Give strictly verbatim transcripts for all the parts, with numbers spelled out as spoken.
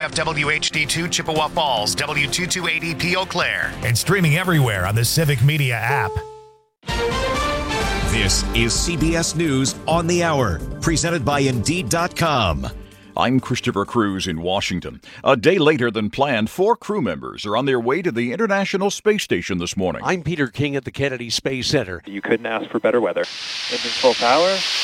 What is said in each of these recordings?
F W H D two Chippewa Falls, W two twenty-eight P Eau Claire. And streaming everywhere on the Civic Media app. This is C B S News on the Hour, presented by Indeed dot com. I'm Christopher Cruz in Washington. A day later than planned, four crew members are on their way to the International Space Station this morning. I'm Peter King at the Kennedy Space Center. You couldn't ask for better weather. Engine full power,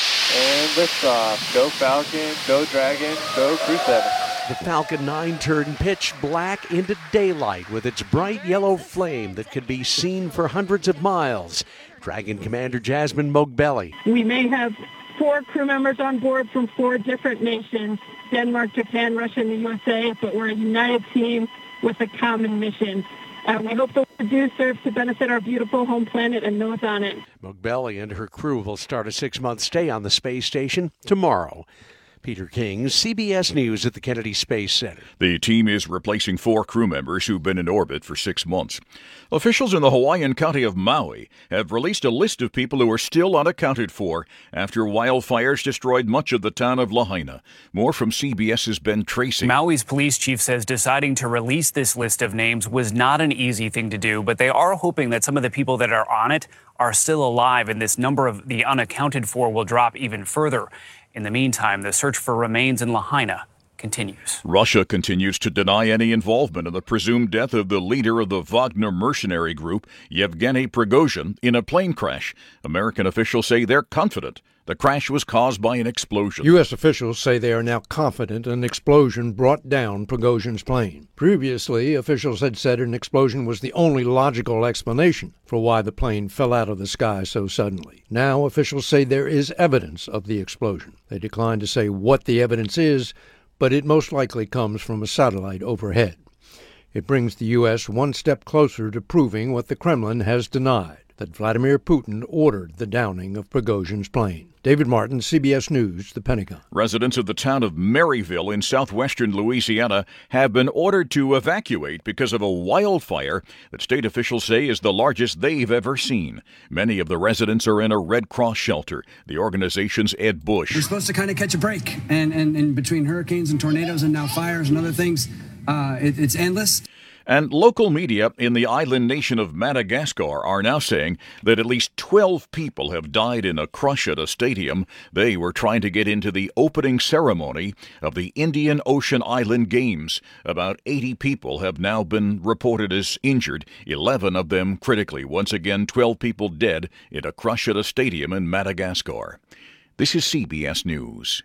and liftoff. Go Falcon, go Dragon, go Crew seven. The Falcon nine turned pitch black into daylight with its bright yellow flame that could be seen for hundreds of miles. Dragon Commander Jasmine Mogbelli. We may have four crew members on board from four different nations, Denmark, Japan, Russia, and the U S A, but we're a united team with a common mission. Uh, we hope the work we do serves to benefit our beautiful home planet and those on it. Mogbelli and her crew will start a six-month stay on the space station tomorrow. Peter King, C B S News at the Kennedy Space Center. The team is replacing four crew members who've been in orbit for six months. Officials in the Hawaiian county of Maui have released a list of people who are still unaccounted for after wildfires destroyed much of the town of Lahaina. More from CBS's Ben Tracy. Maui's police chief says deciding to release this list of names was not an easy thing to do, but they are hoping that some of the people that are on it are still alive, and this number of the unaccounted for will drop even further. In the meantime, the search for remains in Lahaina continues. Russia continues to deny any involvement in the presumed death of the leader of the Wagner mercenary group, Yevgeny Prigozhin, in a plane crash. American officials say they're confident the crash was caused by an explosion. U S officials say they are now confident an explosion brought down Prigozhin's plane. Previously, officials had said an explosion was the only logical explanation for why the plane fell out of the sky so suddenly. Now, officials say there is evidence of the explosion. They decline to say what the evidence is, but it most likely comes from a satellite overhead. It brings the U S one step closer to proving what the Kremlin has denied, that Vladimir Putin ordered the downing of Prigozhin's plane. David Martin, C B S News, the Pentagon. Residents of the town of Maryville in southwestern Louisiana have been ordered to evacuate because of a wildfire that state officials say is the largest they've ever seen. Many of the residents are in a Red Cross shelter. The organization's Ed Bush. We're supposed to kind of catch a break, and, and, and between hurricanes and tornadoes and now fires and other things, uh, it, it's endless. And local media in the island nation of Madagascar are now saying that at least twelve people have died in a crush at a stadium. They were trying to get into the opening ceremony of the Indian Ocean Island Games. About eighty people have now been reported as injured, eleven of them critically. Once again, twelve people dead in a crush at a stadium in Madagascar. This is C B S News.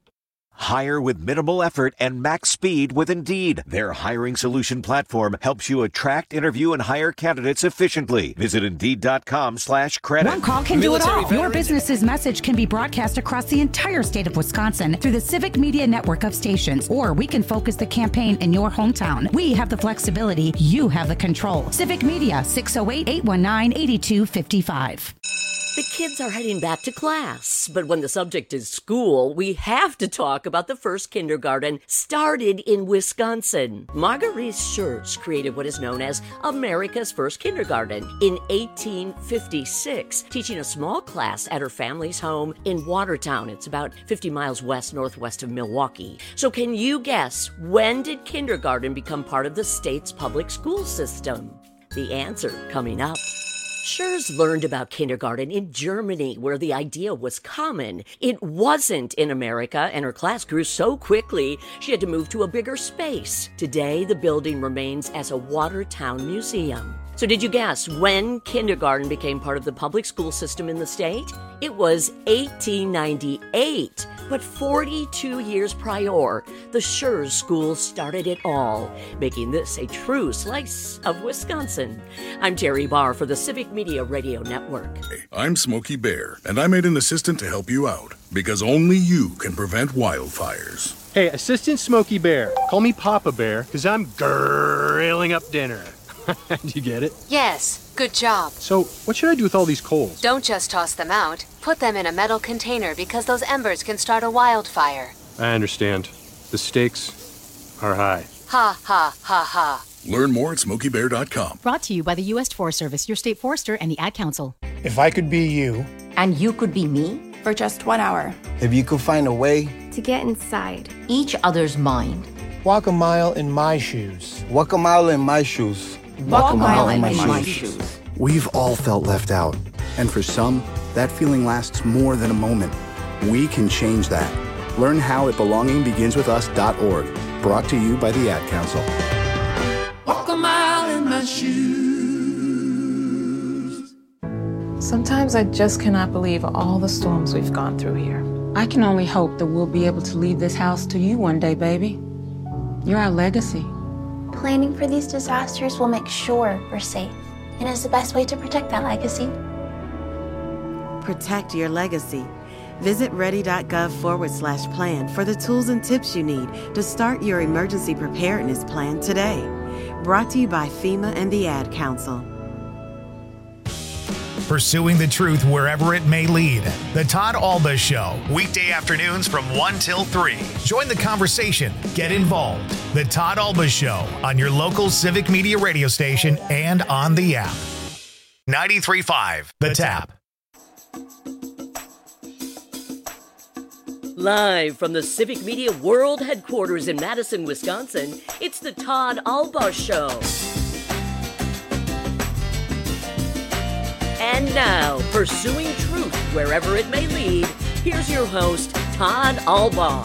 Hire with minimal effort and max speed with Indeed. Their hiring solution platform helps you attract, interview, and hire candidates efficiently. Visit Indeed.com slash credit. One call can do it all. Your business's message can be broadcast across the entire state of Wisconsin through the Civic Media network of stations, or we can focus the campaign in your hometown. We have the flexibility. You have the control. Civic Media, six oh eight, eight one nine, eight two five five. The kids are heading back to class, but when the subject is school, we have to talk about the first kindergarten started in Wisconsin. Marguerite Schurz created what is known as America's first kindergarten in eighteen fifty-six, teaching a small class at her family's home in Watertown. It's about fifty miles west northwest of Milwaukee. So can you guess, when did kindergarten become part of the state's public school system? The answer coming up. Schurz learned about kindergarten in Germany, where the idea was common. It wasn't in America, and her class grew so quickly she had to move to a bigger space. Today, the building remains as a Watertown museum. So did you guess when kindergarten became part of the public school system in the state? It was eighteen ninety-eight, but forty-two years prior, the Schurz School started it all, making this a true slice of Wisconsin. I'm Terry Barr for the Civic Media Radio Network. Hey, I'm Smokey Bear, and I made an assistant to help you out, because only you can prevent wildfires. Hey, Assistant Smokey Bear, call me Papa Bear, because I'm grilling up dinner. Do you get it? Yes, good job. So, what should I do with all these coals? Don't just toss them out. Put them in a metal container because those embers can start a wildfire. I understand. The stakes are high. Ha, ha, ha, ha. Learn more at Smokey Bear dot com. Brought to you by the U S Forest Service, your state forester, and the Ad Council. If I could be you. And you could be me? For just one hour. If you could find a way to get inside each other's mind Walk a mile in my shoes. Walk a mile in my shoes. Walk a mile in my, my shoes. shoes. We've all felt left out. And for some, that feeling lasts more than a moment. We can change that. Learn how at belonging begins with us dot org. Brought to you by the Ad Council. Walk a mile in my shoes. Sometimes I just cannot believe all the storms we've gone through here. I can only hope that we'll be able to leave this house to you one day, baby. You're our legacy. Planning for these disasters will make sure we're safe, and is the best way to protect that legacy. Protect your legacy. Visit ready.gov forward slash plan for the tools and tips you need to start your emergency preparedness plan today. Brought to you by FEMA and the Ad Council. Pursuing the truth wherever it may lead. The Todd Alba Show, weekday afternoons from one till three. Join the conversation. Get involved. The Todd Alba Show on your local Civic Media radio station and on the app. ninety-three point five The Tap. Live from the Civic Media World Headquarters in Madison, Wisconsin, it's the Todd Alba Show. And now, pursuing truth wherever it may lead, here's your host, Todd Alba.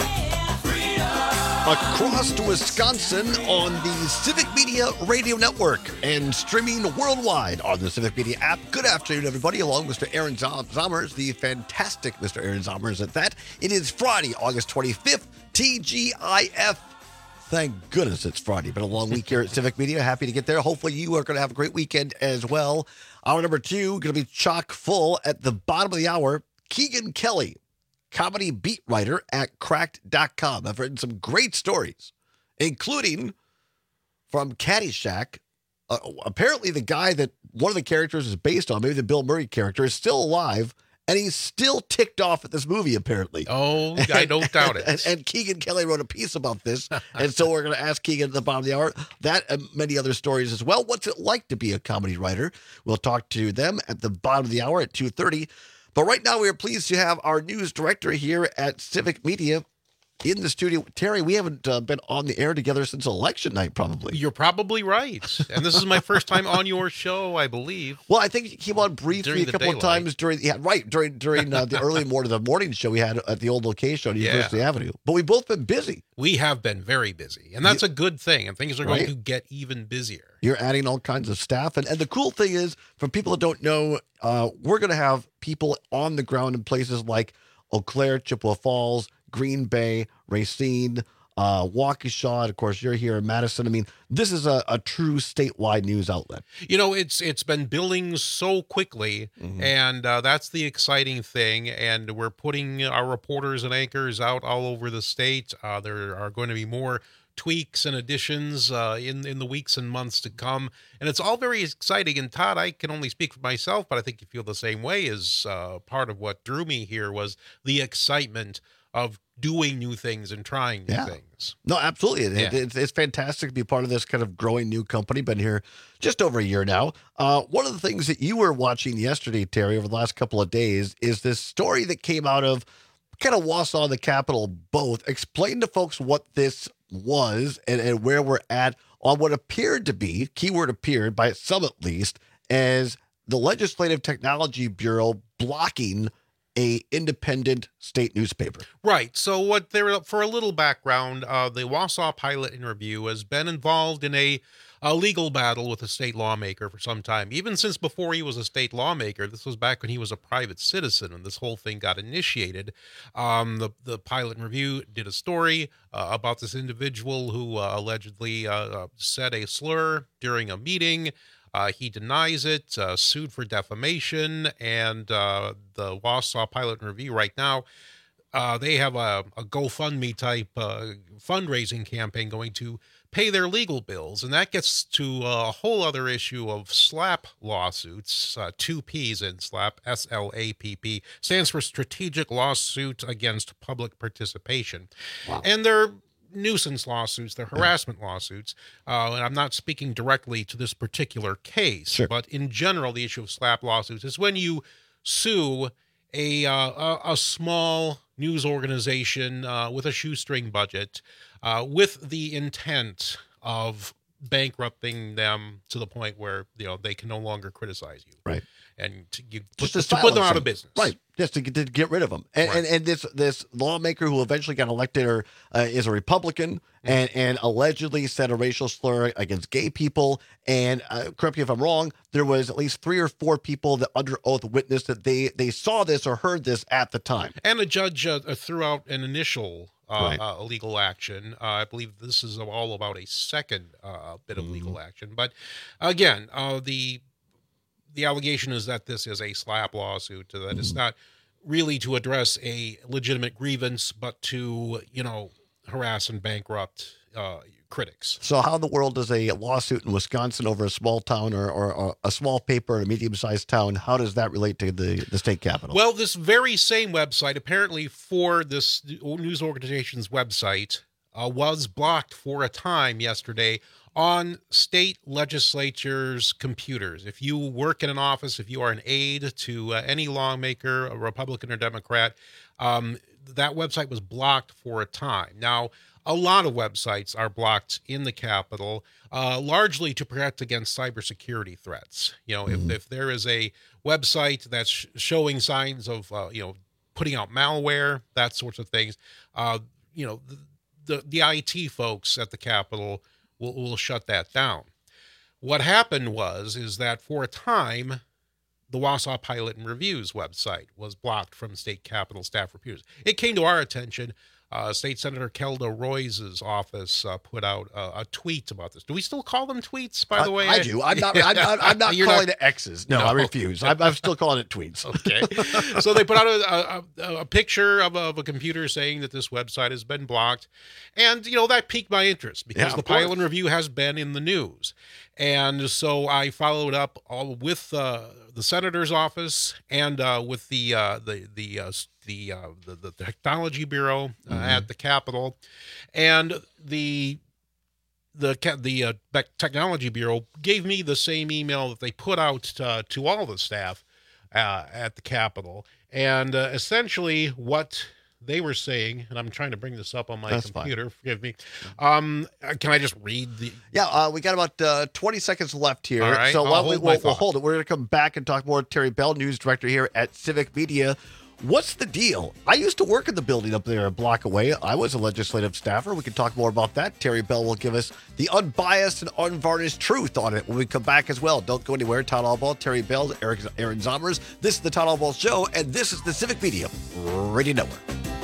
Across Wisconsin on the Civic Media Radio Network and streaming worldwide on the Civic Media app. Good afternoon, everybody, along with Mister Aaron Zommers, the fantastic Mister Aaron Zommers at that. It is Friday, August twenty-fifth, T G I F. Thank goodness it's Friday. Been a long week here at Civic Media. Happy to get there. Hopefully you are going to have a great weekend as well. Hour number two, going to be chock full. At the bottom of the hour, Keegan Kelly, comedy beat writer at cracked dot com. I've written some great stories, including from Caddyshack. Uh, apparently the guy that one of the characters is based on, maybe the Bill Murray character, is still alive. And he's still ticked off at this movie, apparently. Oh, I don't doubt it. And, and Keegan Kelly wrote a piece about this. And so we're going to ask Keegan at the bottom of the hour that and many other stories as well. What's it like to be a comedy writer? We'll talk to them at the bottom of the hour at two thirty. But right now we are pleased to have our news director here at Civic Media in the studio. Terry, we haven't uh, been on the air together since election night, probably. You're probably right. And this is my first time on your show, I believe. Well, I think you came on briefly During a the couple daylight. of times during, yeah, right, during during uh, the early morning, the morning show we had at the old location on University Yeah. Avenue. But we've both been busy. We have been very busy, and that's a good thing, and things are going Right. to get even busier. You're adding all kinds of staff. And, and the cool thing is, for people that don't know, uh, we're going to have people on the ground in places like Eau Claire, Chippewa Falls, Green Bay, Racine, uh, Waukesha, and of course, you're here in Madison. I mean, this is a, a true statewide news outlet. You know, it's it's been building so quickly, Mhm. and uh, that's the exciting thing. And we're putting our reporters and anchors out all over the state. Uh, there are going to be more tweaks and additions uh, in in the weeks and months to come, and it's all very exciting. And Todd, I can only speak for myself, but I think you feel the same way. Is uh, part of what drew me here was the excitement of doing new things and trying new Yeah. things. No, absolutely. It, Yeah. it's, it's fantastic to be part of this kind of growing new company. Been here just over a year now. Uh, one of the things that you were watching yesterday, Terry, over the last couple of days is this story that came out of kind of Wausau and the Capitol both. Explain to folks what this was and, and where we're at on what appeared to be, keyword appeared, by some at least, as the Legislative Technology Bureau blocking a independent state newspaper. Right. So what there for a little background, uh, the Wausau Pilot and Review has been involved in a, a legal battle with a state lawmaker for some time, even since before he was a state lawmaker. This was back when he was a private citizen, and this whole thing got initiated. Um, the the Pilot and Review did a story uh, about this individual who uh, allegedly uh, uh, said a slur during a meeting. Uh, he denies it, uh, sued for defamation, and uh, the Wausau Pilot and Review right now, uh, they have a, a GoFundMe type uh, fundraising campaign going to pay their legal bills, and that gets to a whole other issue of SLAPP lawsuits, uh, two P's in SLAPP, S L A P P, stands for Strategic Lawsuit Against Public Participation. Wow. And they're nuisance lawsuits, they're harassment lawsuits, uh, and I'm not speaking directly to this particular case, Sure. but in general, the issue of SLAPP lawsuits is when you sue a uh, a, a small news organization uh, with a shoestring budget, uh, with the intent of bankrupting them to the point where, you know, they can no longer criticize you. Right. And to, you Just put, to to put them silence out of them. business. Right. Just to get, to get rid of them. And, Right. and and this this lawmaker who eventually got elected or, uh, is a Republican and, and allegedly said a racial slur against gay people. And uh, correct me if I'm wrong, there was at least three or four people that under oath witnessed that they, they saw this or heard this at the time. And a judge uh, threw out an initial uh, Right. uh, legal action. Uh, I believe this is all about a second uh, bit of Mm-hmm. legal action. But again, uh, the the allegation is that this is a slap lawsuit, that Mm-hmm. it's not really to address a legitimate grievance, but to, you know, harass and bankrupt uh, critics. So how in the world does a lawsuit in Wisconsin over a small town or, or, or a small paper in a medium-sized town, how does that relate to the, the state capitol? Well, this very same website, apparently for this news organization's website, uh, was blocked for a time yesterday on state legislatures' computers. If you work in an office, if you are an aide to uh, any lawmaker, a Republican or Democrat, um, that website was blocked for a time. Now, a lot of websites are blocked in the Capitol, uh, largely to protect against cybersecurity threats. You know, if, if there is a website that's sh- showing signs of, uh, you know, putting out malware, that sorts of things, uh, you know, the, the, the I T folks at the Capitol will will shut that down. What happened was, is that for a time, the Wausau Pilot and Reviews website was blocked from state Capitol staff reviews. It came to our attention. Uh, State Senator Kelda Royce's office uh, put out uh, a tweet about this. Do we still call them tweets, by the I, way? I do. I'm not. I'm not, I'm not You're calling not- it X's. No, No. I refuse. I'm, I'm still calling it tweets. Okay. So they put out a, a, a picture of a, of a computer saying that this website has been blocked. And, you know, that piqued my interest because Yeah, the of course. Pilot and Review has been in the news. And so I followed up all with uh, the senator's office and uh, with the uh, the the, uh, the, uh, the the Technology Bureau uh, Mm-hmm. at the Capitol, and the the ca- the uh, Bec- Technology Bureau gave me the same email that they put out uh, to all the staff uh, at the Capitol, and uh, essentially what they were saying, and I'm trying to bring this up on my That's fine. computer. Forgive me. Um, uh, can I just read the? Yeah, uh, we got about uh, twenty seconds left here. All right, so I'll while we, hold my we'll, we'll thought. hold it. We're going to come back and talk more with Terry Bell, news director here at Civic Media. What's the deal? I used to work in the building up there a block away. I was a legislative staffer. We can talk more about that. Terry Bell will give us the unbiased and unvarnished truth on it when we come back as well. Don't go anywhere. Todd Allball, Terry Bell, Eric, Aaron Zomers. This is the Todd Allball Show, and this is the Civic Media Radio Network.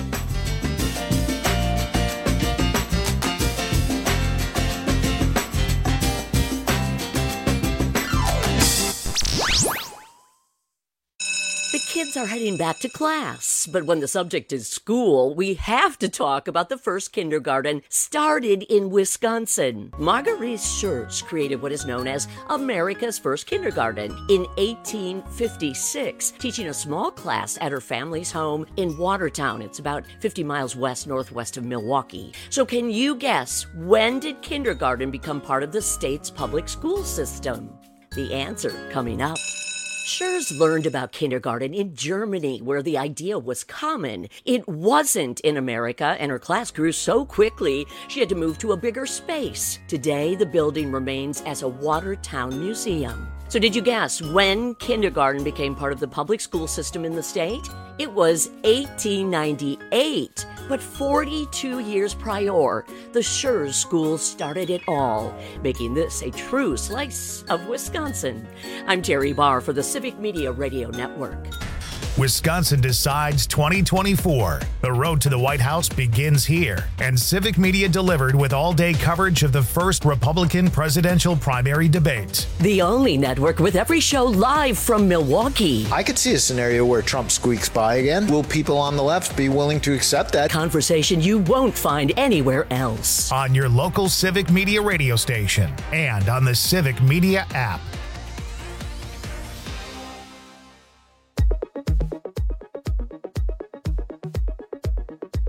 The kids are heading back to class, but when the subject is school, we have to talk about the first kindergarten started in Wisconsin. Marguerite Schurz created what is known as America's first kindergarten in eighteen fifty-six, teaching a small class at her family's home in Watertown. It's about fifty miles west northwest of Milwaukee. So can you guess, when did kindergarten become part of the state's public school system? The answer coming up. Schurz learned about kindergarten in Germany, where the idea was common. It wasn't in America, and her class grew so quickly she had to move to a bigger space. Today, the building remains as a Watertown museum. So did you guess when kindergarten became part of the public school system in the state? It was eighteen ninety-eight, but forty-two years prior, the Schurz School started it all, making this a true slice of Wisconsin. I'm Terry Barr for the Civic Media Radio Network. Wisconsin decides twenty twenty-four. The road to the White House begins here, and Civic Media delivered with all-day coverage of the first Republican presidential primary debate. The only network with every show live from Milwaukee. I could see a scenario where Trump squeaks by again. Will people on the left be willing to accept that? Conversation you won't find anywhere else. On your local Civic Media radio station and on the Civic Media app.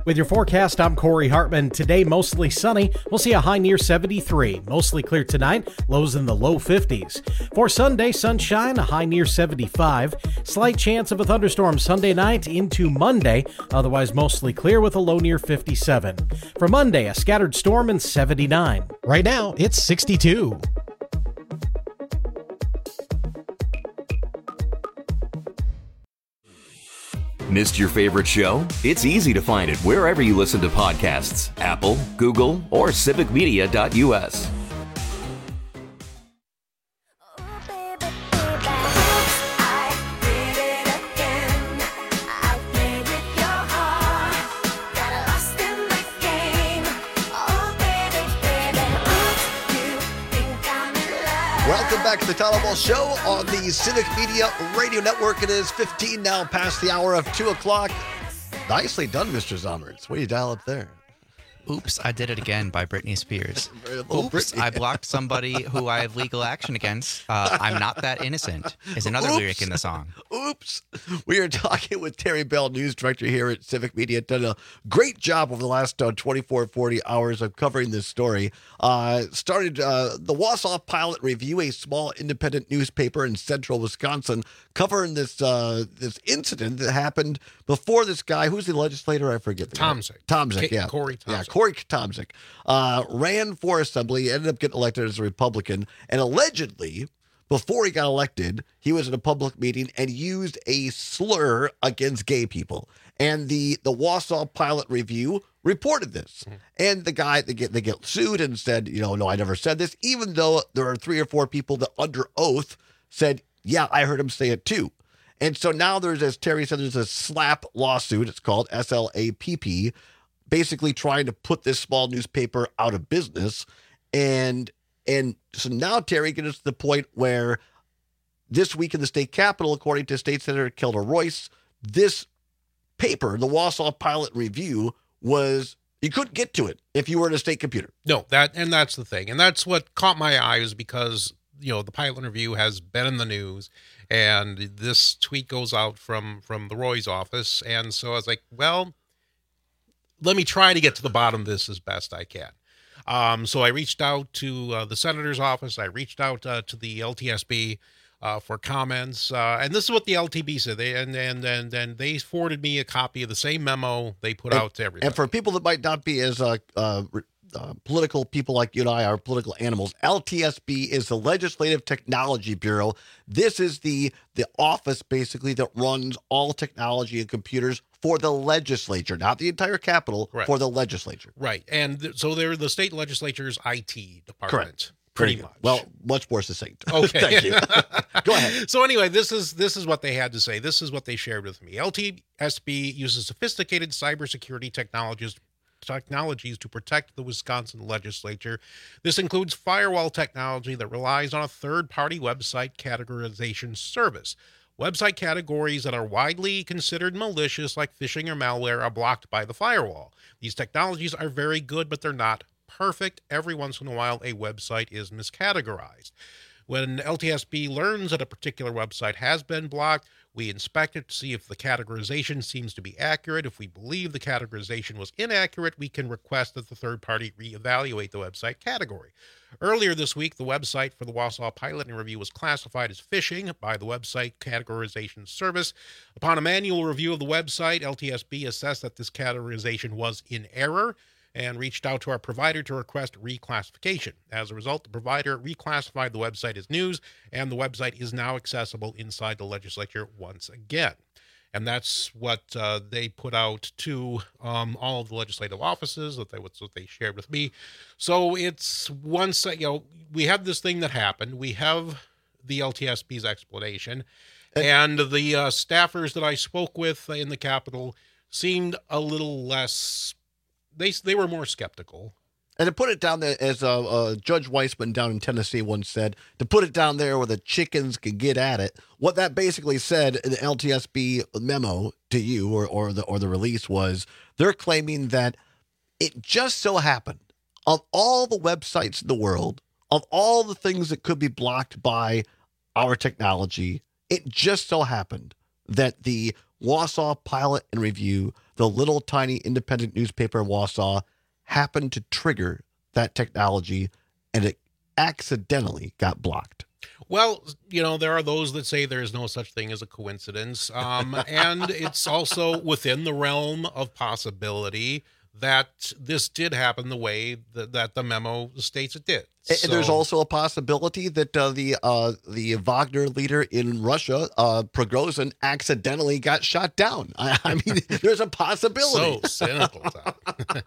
With your forecast, I'm Corey Hartman. Today, mostly sunny. We'll see a high near seventy-three. Mostly clear tonight, lows in the low fifties. For Sunday, sunshine, a high near seventy-five. Slight chance of a thunderstorm Sunday night into Monday. Otherwise, mostly clear with a low near fifty-seven. For Monday, a scattered storm and seventy-nine. Right now, it's sixty-two. Missed your favorite show? It's easy to find it wherever you listen to podcasts. Apple, Google, or civic media dot U S. Welcome back to the Todd Ball Show on the Civic Media Radio Network. It is fifteen now past the hour of two o'clock. Nicely done, Mister Zommers. What do you dial up there? Oops, I Did It Again by Britney Spears. Oh, Oops, Britney. I blocked somebody who I have legal action against. Uh, I'm not that innocent is another Oops. lyric in the song. Oops. We are talking with Terry Bell, news director here at Civic Media. Done a great job over the last uh, twenty-four, forty hours of covering this story. Uh, started uh, the Wausau Pilot Review, a small independent newspaper in central Wisconsin, covering this uh, this incident that happened before this guy. Who's the legislator? I forget. The Tomzik. Tomzik, K- yeah. Corey Tomzik. Yeah, Corey Tomzik uh, ran for assembly, ended up getting elected as a Republican, and allegedly, before he got elected, he was at a public meeting and used a slur against gay people. And the the Wausau Pilot Review reported this. Mm-hmm. And the guy, they get, they get sued and said, you know, no, I never said this, even though there are three or four people that under oath said, yeah, I heard him say it too. And so now there's, as Terry said, there's a SLAPP lawsuit. It's called S L A P P, basically trying to put this small newspaper out of business. And and so now Terry gets to the point where this week in the state capitol, according to State Senator Kelda Royce, this paper, the Wausau Pilot Review, was, you couldn't get to it if you were in a state computer. No, that and that's the thing. And that's what caught my eye, is because, you know, the Pilot Review has been in the news, and this tweet goes out from from the Roy's office. And so I was like, well, let me try to get to the bottom of this as best I can. Um, so I reached out to uh, the senator's office. I reached out uh, to the L T S B uh, for comments. Uh, and this is what the L T B said. They, and, and, and, and they forwarded me a copy of the same memo they put and, out to everybody. And for people that might not be as uh, uh, uh, political people like you and I are political animals, L T S B is the Legislative Technology Bureau. This is the the office, basically, that runs all technology and computers for the legislature, not the entire Capitol, right. For the legislature. Right. And th- so they're the state legislature's I T department. Correct. Pretty Very much. Well, much more succinct. Okay. Thank you. Go ahead. So anyway, this is this is what they had to say. This is what they shared with me. L T S B uses sophisticated cybersecurity technologies technologies to protect the Wisconsin legislature. This includes firewall technology that relies on a third-party website categorization service. Website categories that are widely considered malicious, like phishing or malware, are blocked by the firewall. These technologies are very good, but they're not perfect. Every once in a while, a website is miscategorized. When L T S B learns that a particular website has been blocked, we inspect it to see if the categorization seems to be accurate. If we believe the categorization was inaccurate, we can request that the third party reevaluate the website category. Earlier this week, the website for the Wausau Pilot Review was classified as phishing by the Website Categorization Service. Upon a manual review of the website, L T S B assessed that this categorization was in error and reached out to our provider to request reclassification. As a result, the provider reclassified the website as news, and the website is now accessible inside the legislature once again. And that's what uh, they put out to um, all of the legislative offices, that they, what they shared with me. So it's once, you know, we have this thing that happened. We have the L T S B's explanation, and the uh, staffers that I spoke with in the Capitol seemed a little less, they they were more skeptical. And to put it down there, as uh, uh, Judge Weissman down in Tennessee once said, to put it down there where the chickens can get at it, what that basically said in the L T S B memo to you, or, or the or the release, was they're claiming that it just so happened, of all the websites in the world, of all the things that could be blocked by our technology, it just so happened that the Wausau Pilot and Review the little tiny independent newspaper in Wausau happened to trigger that technology, and it accidentally got blocked. Well, you know, there are those that say there is no such thing as a coincidence. Um, and it's also within the realm of possibility that this did happen the way that, that the memo states it did. And So- there's also a possibility that uh, the uh, the Wagner leader in Russia, uh, Prigozhin, accidentally got shot down. I, I mean, there's a possibility. So cynical, Tom.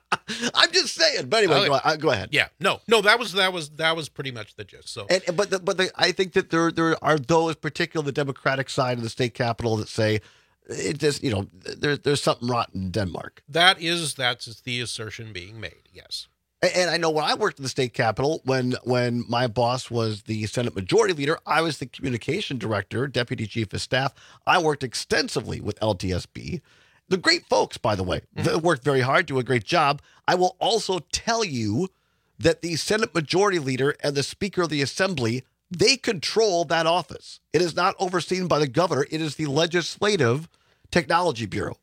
I'm just saying. But anyway, Oh, go, uh, go ahead. Yeah, no, no, that was that was that was pretty much the gist. So, And, but the, but the, I think that there there are those, particularly the Democratic side of the state capitol, that say it just, you know, there's there's something rotten in Denmark. that is that's the assertion being made. Yes. And, and I know when I worked in the state capitol, when when my boss was the Senate Majority Leader, I was the communication director, deputy chief of staff. I worked extensively with L T S B. The great folks, by the way, they worked very hard, do a great job. I will also tell you that the Senate Majority Leader and the Speaker of the Assembly, they control that office. It is not overseen by the governor. It is the Legislative Technology Bureau.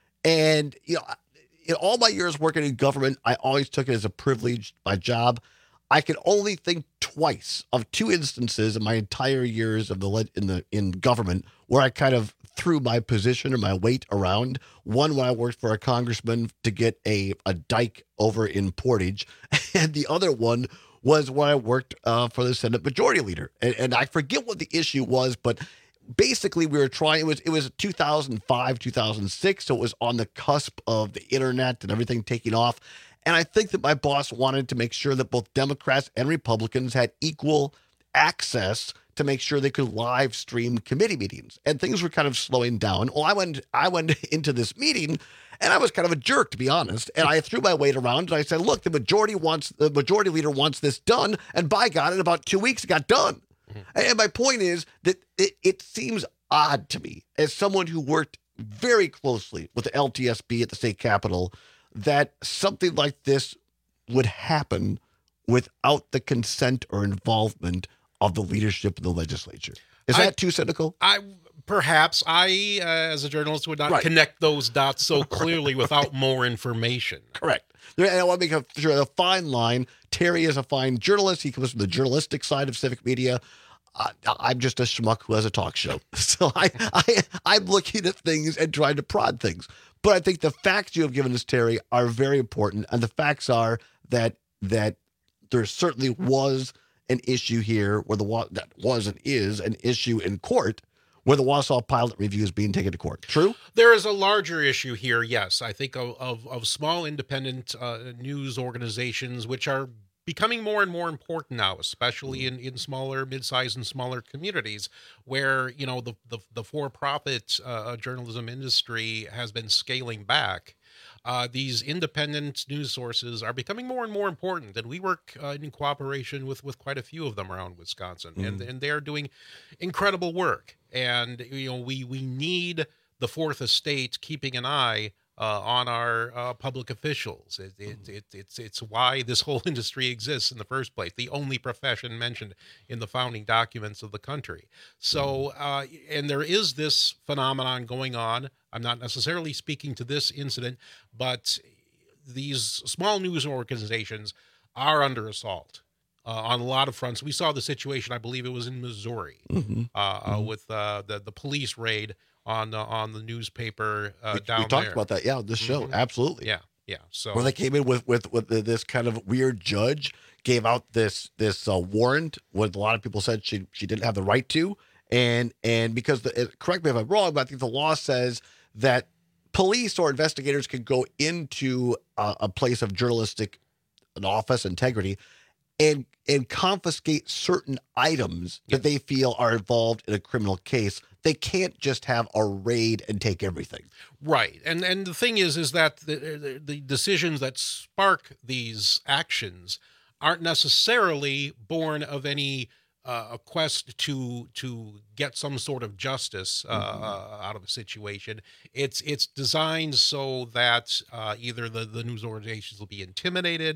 And, you know, in all my years working in government, I always took it as a privilege, my job. I can only think twice of two instances in my entire years of the le- in the in government where I kind of threw my position or my weight around. One when I worked for a congressman to get a, a dike over in Portage, and the other one was when I worked uh, for the Senate Majority Leader. And, and I forget what the issue was, but basically we were trying, it was it was two thousand five, two thousand six, so it was on the cusp of the internet and everything taking off. And I think that my boss wanted to make sure that both Democrats and Republicans had equal access to make sure they could live stream committee meetings. And things were kind of slowing down. Well, I went I went into this meeting and I was kind of a jerk, to be honest. And I threw my weight around and I said, look, the majority wants the majority leader wants this done. And by God, in about two weeks, it got done. Mm-hmm. And my point is that it, it seems odd to me, as someone who worked very closely with the L T S B at the state capitol, that something like this would happen without the consent or involvement of the leadership of the legislature. Is that I, too cynical? I perhaps I, uh, as a journalist, would not Right. connect those dots so clearly without more information. Correct. And I want to make a, sure a fine line. Terry is a fine journalist. He comes from the journalistic side of civic media. I, I'm just a schmuck who has a talk show. So I, I, I'm looking at things and trying to prod things. But I think the facts you have given us, Terry, are very important. And the facts are that that there certainly was an issue here where the that was and is an issue in court where the Wausau pilot review is being taken to court. True? There is a larger issue here, yes. I think of, of, of small independent uh, news organizations, which are becoming more and more important now, especially in, in smaller, mid-sized and smaller communities where, you know, the, the, the for-profit uh, journalism industry has been scaling back. Uh, these independent news sources are becoming more and more important, and we work uh, in cooperation with, with quite a few of them around Wisconsin, mm. and and they are doing incredible work. And you know, we we need the Fourth Estate keeping an eye uh, on our uh, public officials. It, it, it, it's it's why this whole industry exists in the first place. The only profession mentioned in the founding documents of the country. So, uh, and there is this phenomenon going on. I'm not necessarily speaking to this incident, but these small news organizations are under assault uh, on a lot of fronts. We saw the situation, I believe it was in Missouri, mm-hmm. Uh, mm-hmm. Uh, with uh, the the police raid on the on the newspaper uh, we, down we talked there. about that, yeah, on this show, mm-hmm. absolutely, yeah, yeah. So where they came in with with with this kind of weird judge gave out this this uh, warrant, what a lot of people said she she didn't have the right to, and and because the, correct me if I'm wrong, but I think the law says that police or investigators can go into a, a place of journalistic an office integrity and and confiscate certain items yes. that they feel are involved in a criminal case. They can't just have a raid and take everything. Right. And and the thing is, is that the, the, the decisions that spark these actions aren't necessarily born of any Uh, a quest to to get some sort of justice uh, mm-hmm. uh, out of a situation. It's it's designed so that uh, either the, the news organizations will be intimidated,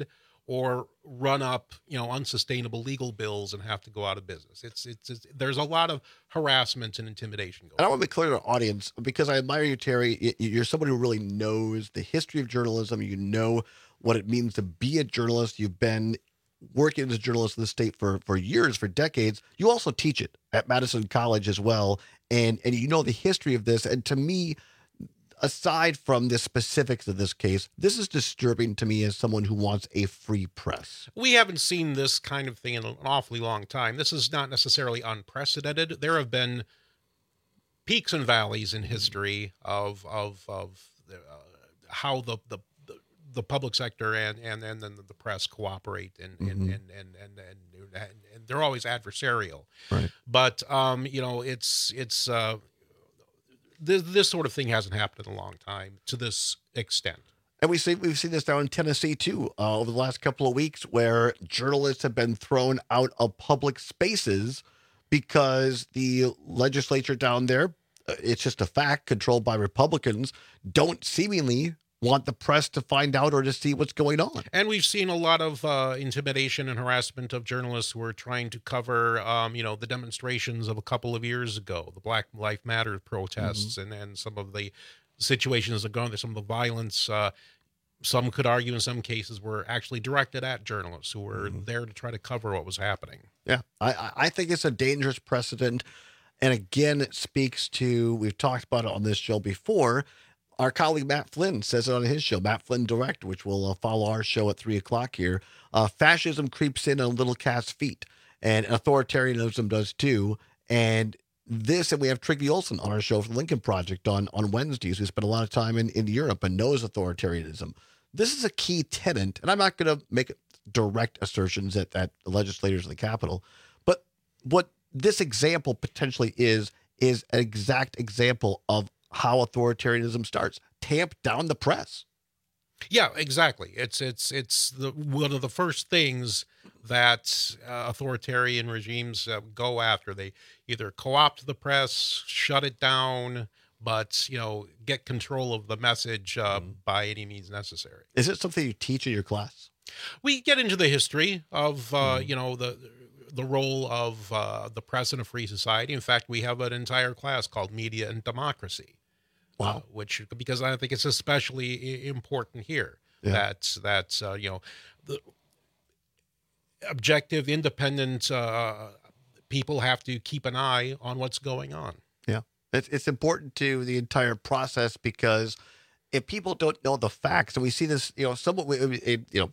or run up, you know, unsustainable legal bills and have to go out of business. It's, it's, it's there's a lot of harassment and intimidation going on. And I want to be clear to our audience, because I admire you, Terry. You're somebody who really knows the history of journalism. You know what it means to be a journalist. You've been working as a journalist in the state for, for years, for decades. You also teach it at Madison College as well. And, and you know the history of this. And to me, aside from the specifics of this case, this is disturbing to me as someone who wants a free press. We haven't seen this kind of thing in an awfully long time. This is not necessarily unprecedented. There have been peaks and valleys in history of of of uh, how the, the the the public sector and and and then the press cooperate, and and, mm-hmm. and, and, and, and and and they're always adversarial. Right. But um, you know, it's it's. Uh, This, this sort of thing hasn't happened in a long time to this extent. And we see, we've seen this down in Tennessee, too, uh, over the last couple of weeks, where journalists have been thrown out of public spaces because the legislature down there, uh, it's just a fact, controlled by Republicans, don't seemingly want the press to find out or to see what's going on. And we've seen a lot of uh, intimidation and harassment of journalists who are trying to cover, um, you know, the demonstrations of a couple of years ago, the Black Lives Matter protests, mm-hmm. and, and some of the situations that go on there, some of the violence. Uh, some could argue in some cases were actually directed at journalists who were mm-hmm. there to try to cover what was happening. Yeah, I, I think it's a dangerous precedent. And again, it speaks to, we've talked about it on this show before, our colleague Matt Flynn says it on his show, Matt Flynn Direct, which will uh, follow our show at three o'clock here. Uh, fascism creeps in on little cat's feet, and authoritarianism does too. And this, and we have Trygve Olsen on our show from the Lincoln Project on, on Wednesdays, who spent a lot of time in, in Europe and knows authoritarianism. This is a key tenet, and I'm not going to make direct assertions at, at the legislators of the Capitol, but what this example potentially is, is an exact example of how authoritarianism starts. Tamp down the press. Yeah, exactly. It's it's it's the one of the first things that uh, authoritarian regimes uh, go after. They either co-opt the press, shut it down, but you know, get control of the message uh, mm. by any means necessary. Is it something you teach in your class? We get into the history of uh, mm. you know the the role of uh, the press in a free society. In fact, we have an entire class called Media and Democracy. Wow. Uh, which, because I think it's especially important here yeah. that, that uh, you know, the objective, independent uh, people have to keep an eye on what's going on. Yeah. It's, it's important to the entire process, because if people don't know the facts, and we see this, you know, somewhat, you know,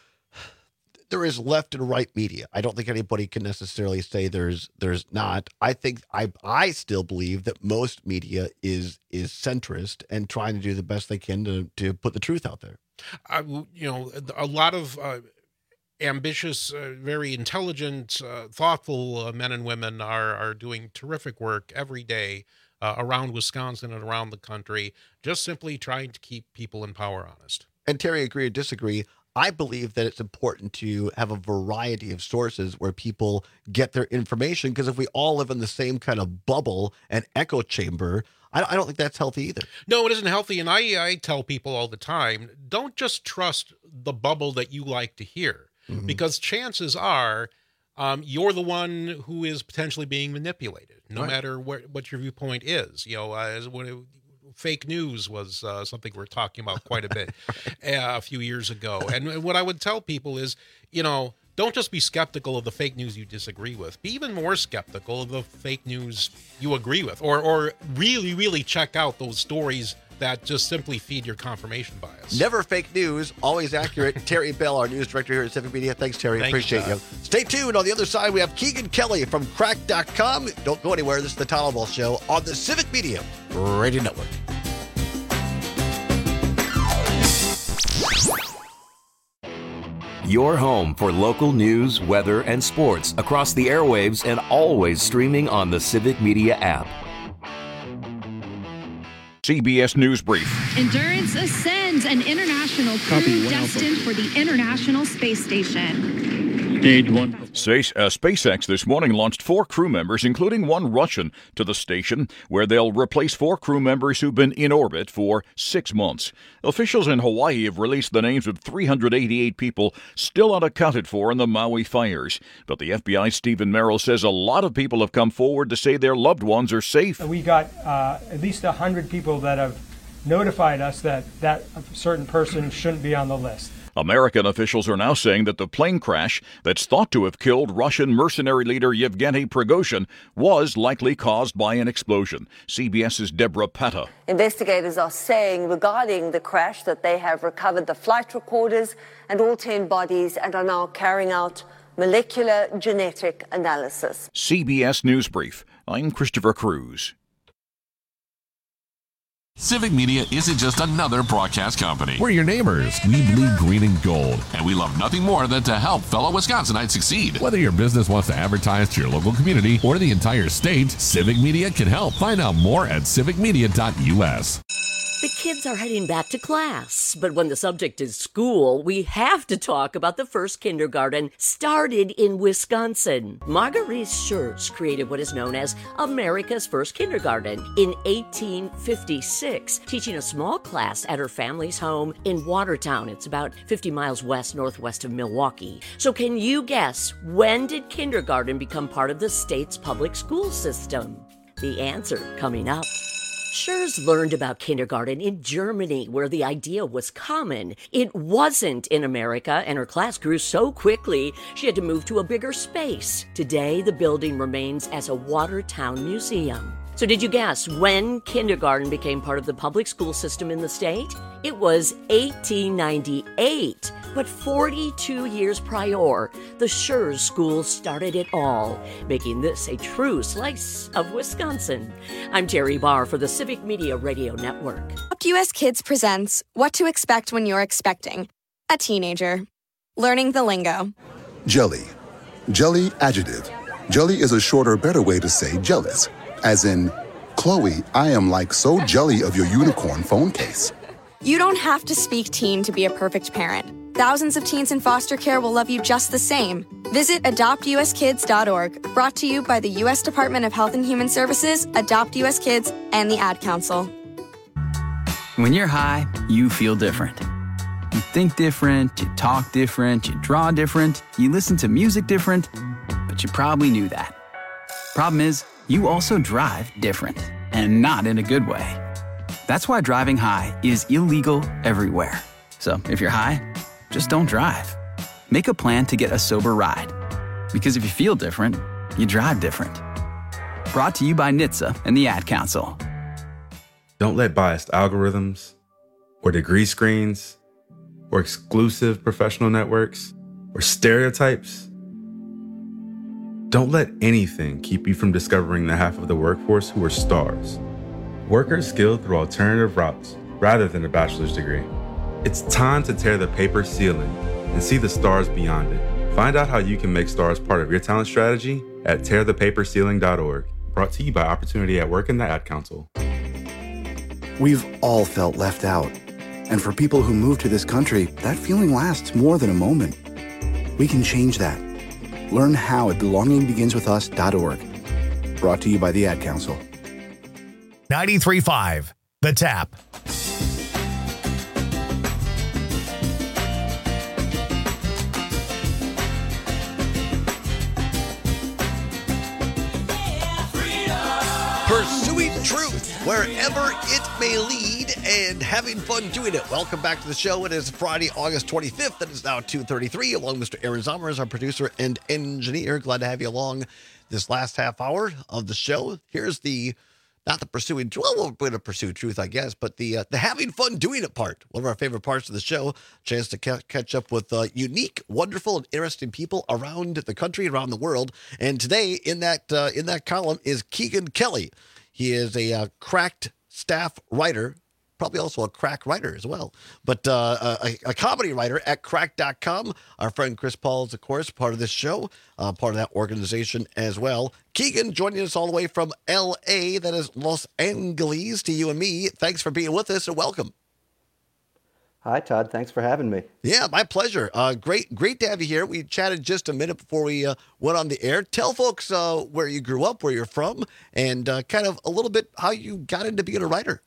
there is left and right media. I don't think anybody can necessarily say there's there's not. I think I I still believe that most media is is centrist and trying to do the best they can to to put the truth out there. I, you know, a lot of uh, ambitious, uh, very intelligent, uh, thoughtful uh, men and women are are doing terrific work every day uh, around Wisconsin and around the country, just simply trying to keep people in power honest. And Terry, agree or disagree, I believe that it's important to have a variety of sources where people get their information, because if we all live in the same kind of bubble and echo chamber, I, I don't think that's healthy either. No, it isn't healthy. And I, I tell people all the time, don't just trust the bubble that you like to hear, mm-hmm. because chances are um, you're the one who is potentially being manipulated, no right. matter what, what your viewpoint is. You know, uh, when it, fake news was uh, something we're talking about quite a bit right. uh, a few years ago. And what I would tell people is, you know, don't just be skeptical of the fake news you disagree with. Be even more skeptical of the fake news you agree with, or or really, really check out those stories that just simply feed your confirmation bias. Never fake news, always accurate. Terry Bell, our news director here at Civic Media. Thanks, Terry. Thank Appreciate you, you. Stay tuned. On the other side, we have Keegan Kelly from crack dot com. Don't go anywhere. This is the Todd Ball Show on the Civic Media Radio Network. Your home for local news, weather, and sports across the airwaves, and always streaming on the Civic Media app. C B S News Brief. Endurance ascends, an international crew destined for the International Space Station. Stage one. Space, uh, SpaceX this morning launched four crew members, including one Russian, to the station, where they'll replace four crew members who've been in orbit for six months. Officials in Hawaii have released the names of three hundred eighty-eight people still unaccounted for in the Maui fires. But the F B I's Stephen Merrill says a lot of people have come forward to say their loved ones are safe. We got uh, at least one hundred people that have notified us that that certain person shouldn't be on the list. American officials are now saying that the plane crash that's thought to have killed Russian mercenary leader Yevgeny Prigozhin was likely caused by an explosion. CBS's Deborah Patta. Investigators are saying regarding the crash that they have recovered the flight recorders and all ten bodies and are now carrying out molecular genetic analysis. C B S News Brief. I'm Christopher Cruz. Civic Media isn't just another broadcast company. We're your neighbors. We bleed green and gold. And we love nothing more than to help fellow Wisconsinites succeed. Whether your business wants to advertise to your local community or the entire state, Civic Media can help. Find out more at civic media dot U S. The kids are heading back to class, but when the subject is school, we have to talk about the first kindergarten started in Wisconsin. Marguerite Schurz created what is known as America's first kindergarten in eighteen fifty-six, teaching a small class at her family's home in Watertown. It's about fifty miles west northwest of Milwaukee. So can you guess, when did kindergarten become part of the state's public school system? The answer coming up. Schurz learned about kindergarten in Germany, where the idea was common. It wasn't in America, and her class grew so quickly she had to move to a bigger space. Today, the building remains as a Watertown museum. So did you guess when kindergarten became part of the public school system in the state? It was eighteen ninety-eight. But forty-two years prior, the Schurz School started it all, making this a true slice of Wisconsin. I'm Terry Barr for the Civic Media Radio Network. Adopt U S Kids presents What to Expect When You're Expecting a Teenager. Learning the lingo. Jelly. Jelly adjective. Jelly is a shorter, better way to say jealous. As in, Chloe, I am like so jelly of your unicorn phone case. You don't have to speak teen to be a perfect parent. Thousands of teens in foster care will love you just the same. Visit adopt u s kids dot org, brought to you by the U S Department of Health and Human Services, Adopt U S Kids, and the Ad Council. When you're high, you feel different. You think different, you talk different, you draw different, you listen to music different, but you probably knew that. Problem is, you also drive different, and not in a good way. That's why driving high is illegal everywhere. So if you're high, just don't drive. Make a plan to get a sober ride. Because if you feel different, you drive different. Brought to you by N H T S A and the Ad Council. Don't let biased algorithms, or degree screens, or exclusive professional networks, or stereotypes. Don't let anything keep you from discovering the half of the workforce who are stars. Workers skilled through alternative routes rather than a bachelor's degree. It's time to tear the paper ceiling and see the stars beyond it. Find out how you can make stars part of your talent strategy at tear the paper ceiling dot org. Brought to you by Opportunity at Work and the Ad Council. We've all felt left out. And for people who move to this country, that feeling lasts more than a moment. We can change that. Learn how at belonging begins with us dot org. Brought to you by the Ad Council. ninety-three point five, The Tap. Pursuing truth wherever it may lead and having fun doing it. Welcome back to the show. It is Friday, August twenty-fifth. It is now two thirty-three. Along with Mister Aaron Zommers, our producer and engineer. Glad to have you along this last half hour of the show. Here's the, not the pursuing, well, we're going to pursue truth, I guess, but the uh, the having fun doing it part. One of our favorite parts of the show. Chance to ca- catch up with uh, unique, wonderful, and interesting people around the country, around the world. And today in that uh, in that column is Keegan Kelly. He is a uh, cracked staff writer, probably also a crack writer as well, but uh, a, a comedy writer at crack dot com. Our friend Chris Paul is, of course, part of this show, uh, part of that organization as well. Keegan joining us all the way from L A, that is Los Angeles, to you and me. Thanks for being with us and welcome. Hi, Todd. Thanks for having me. Yeah, my pleasure. Uh, great, great to have you here. We chatted just a minute before we uh, went on the air. Tell folks uh, where you grew up, where you're from, and uh, kind of a little bit how you got into being a writer.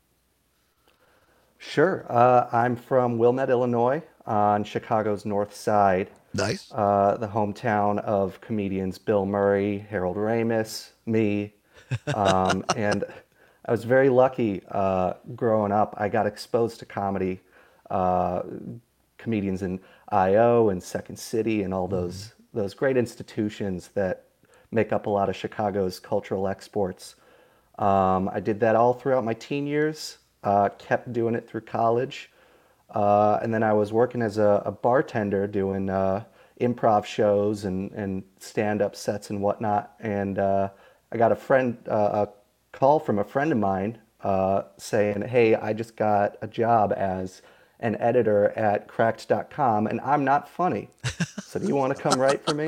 Sure. Uh, I'm from Wilmette, Illinois, on Chicago's north side. Nice. Uh, the hometown of comedians Bill Murray, Harold Ramis, me. Um, and I was very lucky uh, growing up. I got exposed to comedy, uh, comedians in I O and Second City and all those mm. those great institutions that make up a lot of Chicago's cultural exports. Um, I did that all throughout my teen years, uh, kept doing it through college. Uh, and then I was working as a, a bartender doing uh, improv shows and, and stand-up sets and whatnot. And uh, I got a friend, uh, a call from a friend of mine uh, saying, hey, I just got a job as an editor at cracked dot com, and I'm not funny. So do you want to come write for me?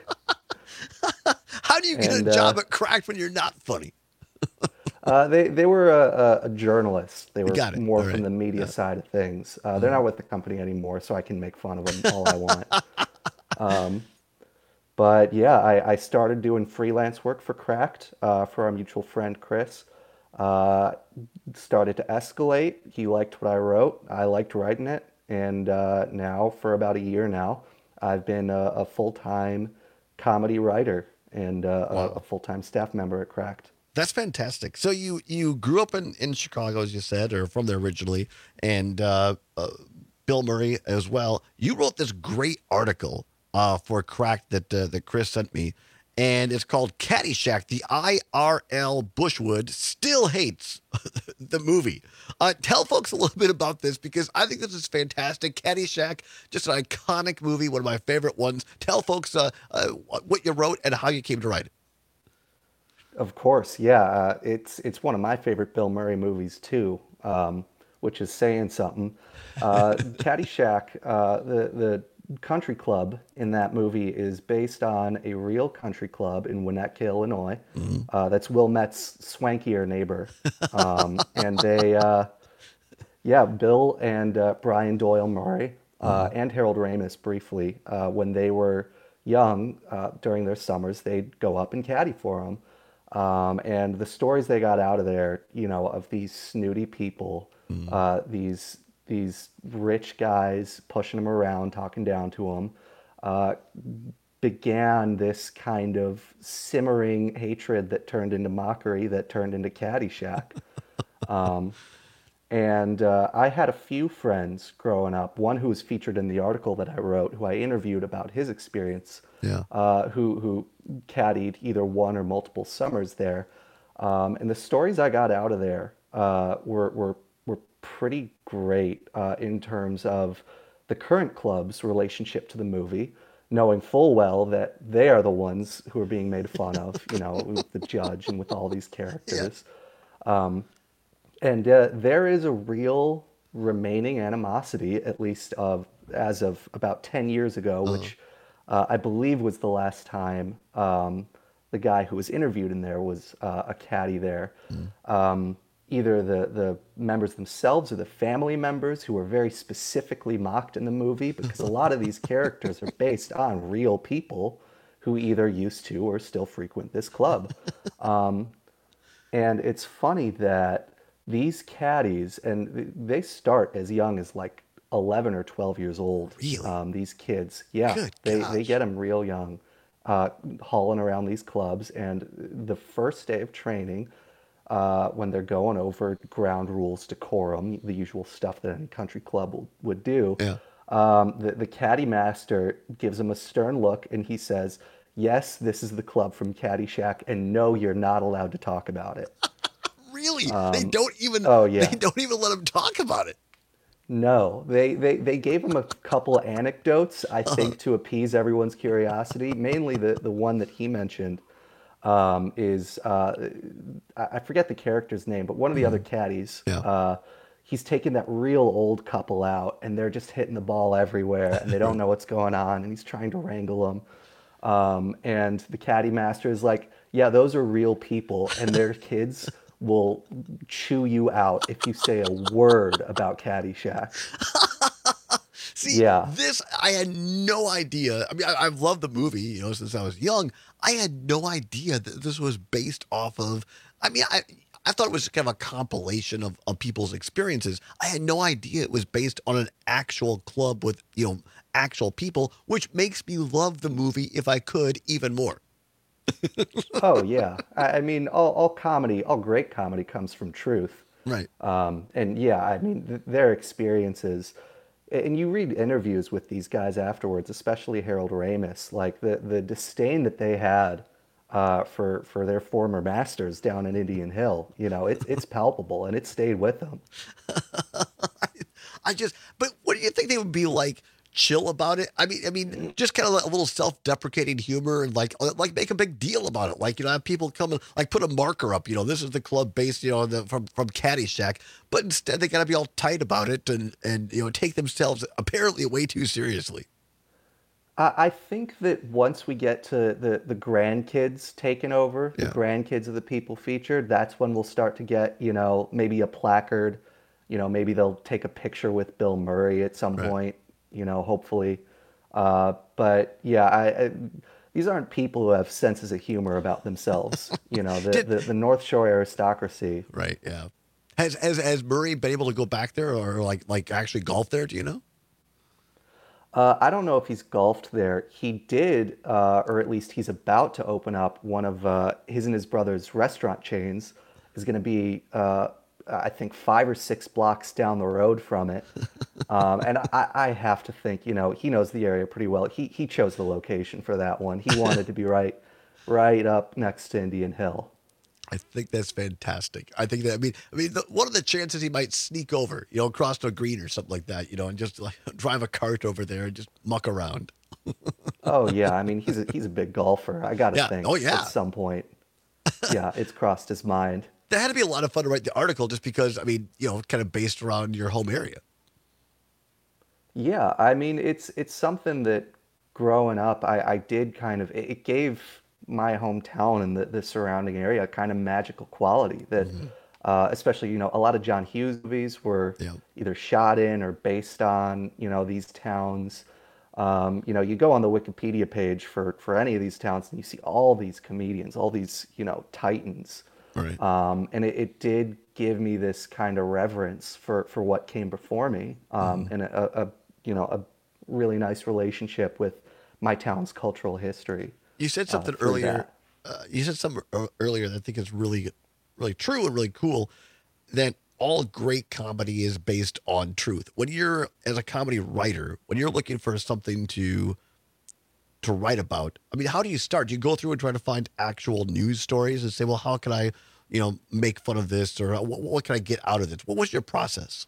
How do you get and, a job uh, at Cracked when you're not funny? uh, they they were a, a journalist. They were Got it. more All from right. the media Yeah. side of things. Uh, they're Mhm. not with the company anymore, so I can make fun of them all I want. Um, but yeah, I, I started doing freelance work for Cracked uh, for our mutual friend Chris. Uh, started to escalate. He liked what I wrote. I liked writing it. And uh, now, for about a year now, I've been a, a full-time comedy writer and uh, a, a full-time staff member at Cracked. That's fantastic. So you you grew up in, in Chicago, as you said, or from there originally, and uh, uh, Bill Murray as well. You wrote this great article uh, for Cracked that uh, that Chris sent me, and it's called Caddyshack, the I R L Bushwood still hates the movie. Uh, tell folks a little bit about this, because I think this is fantastic. Caddyshack, just an iconic movie, one of my favorite ones. Tell folks uh, uh, what you wrote and how you came to write it. Of course, yeah. Uh, it's it's one of my favorite Bill Murray movies too, um, which is saying something. Uh, Caddyshack, uh, the the country club in that movie is based on a real country club in Winnetka, Illinois. Mm-hmm. Uh, that's Wilmette's swankier neighbor, um, and they, uh, yeah, Bill and uh, Brian Doyle Murray uh, Mm-hmm. and Harold Ramis briefly, uh, when they were young uh, during their summers, they'd go up and caddy for them. Um, and the stories they got out of there, you know, of these snooty people, Mm-hmm. uh, these these rich guys pushing them around, talking down to them, uh, began this kind of simmering hatred that turned into mockery, that turned into Caddyshack. um, and uh, I had a few friends growing up, one who was featured in the article that I wrote, who I interviewed about his experience, Yeah. uh, who, who caddied either one or multiple summers there. Um, and the stories I got out of there uh, were, were, were pretty great uh, in terms of the current club's relationship to the movie, knowing full well that they are the ones who are being made fun of, you know, with the judge and with all these characters. Um, and uh, there is a real remaining animosity, at least of as of about ten years ago, Uh-huh. which uh, I believe was the last time um, the guy who was interviewed in there was uh, a caddy there. Um, either the, the members themselves or the family members who were very specifically mocked in the movie, because a lot of these characters are based on real people who either used to or still frequent this club. Um, and it's funny that these caddies, and they start as young as like eleven or twelve years old. Really? Um, these kids, yeah, Good they, gosh. they get them real young, uh, hauling around these clubs. And the first day of training, uh, when they're going over ground rules, decorum, the usual stuff that any country club will, would do, Yeah. um, the, the caddy master gives them a stern look and he says, yes, this is the club from Caddyshack, and no, you're not allowed to talk about it. Really? they Um, don't even. oh, yeah. They don't even let him talk about it. No, they, they, they gave him a couple anecdotes, I think, to appease everyone's curiosity. Mainly the, the one that he mentioned um, is, uh, I I forget the character's name, but one of the other caddies, Yeah. uh, he's taking that real old couple out, and they're just hitting the ball everywhere, and they don't know what's going on, and he's trying to wrangle them. Um, and the caddy master is like, yeah, those are real people, and their kids will chew you out if you say a word about Caddyshack. See, yeah. this, I had no idea. I mean, I, I've loved the movie, you know, since I was young. I had no idea that this was based off of, I mean, I I thought it was kind of a compilation of, of people's experiences. I had no idea it was based on an actual club with, you know, actual people, which makes me love the movie, if I could, even more. Oh, yeah. I, I mean, all, all comedy, all great comedy comes from truth. Right. Um, and yeah, I mean, th- their experiences, and you read interviews with these guys afterwards, especially Harold Ramis, like the, the disdain that they had uh, for for their former masters down in Indian Hill. You know, it's it's palpable, and it stayed with them. I just, but what do you think they would be like? Chill about it? I mean, I mean, just kind of a little self-deprecating humor, and like, like make a big deal about it. Like, you know, have people come and like put a marker up. You know, this is the club based, you know, the, from from Caddyshack. But instead, they got to be all tight about it, and and you know, take themselves apparently way too seriously. I, I think that once we get to the the grandkids taking over, Yeah. the grandkids of the people featured, that's when we'll start to get, you know, maybe a placard. You know, maybe they'll take a picture with Bill Murray at some Right. point. You know, hopefully. Uh, but yeah, I, I, these aren't people who have senses of humor about themselves. You know, the, Did- the, the North Shore aristocracy. Right. Yeah. Has has has Murray been able to go back there, or like like actually golf there? Do you know? Uh, I don't know if he's golfed there. He did, uh, or at least he's about to open up one of uh, his and his brother's restaurant chains. Is going to be, uh, I think, five or six blocks down the road from it. Um, and I, I have to think, you know, he knows the area pretty well. He he chose the location for that one. He wanted to be right, right up next to Indian Hill. I think that's fantastic. I think that, I mean, I mean, the, what are the chances he might sneak over, you know, across the green or something like that, you know, and just like drive a cart over there and just muck around? Oh yeah, I mean, he's a, he's a big golfer. I got to Yeah. think. Oh, yeah. At some point, yeah, it's crossed his mind. That had to be a lot of fun to write the article, just because, I mean, you know, kind of based around your home area. Yeah, I mean, it's it's something that growing up, I, I did kind of, it it gave my hometown and the, the surrounding area a kind of magical quality that, uh, especially, you know, a lot of John Hughes movies were either shot in or based on, you know, these towns. Um, you know, you go on the Wikipedia page for, for any of these towns and you see all these comedians, all these, you know, titans. Right. Um, and it, it did give me this kind of reverence for, for what came before me, um, and a, a, you know, a really nice relationship with my town's cultural history. You said uh, something through earlier. that. Uh, you said something ear- earlier that I think is really, really true and really cool. That all great comedy is based on truth. When you're, as a comedy writer, when you're looking for something to to write about, I mean, how do you start? Do you go through and try to find actual news stories and say, well, how can I, you know, make fun of this, or what, what can I get out of this? What was your process?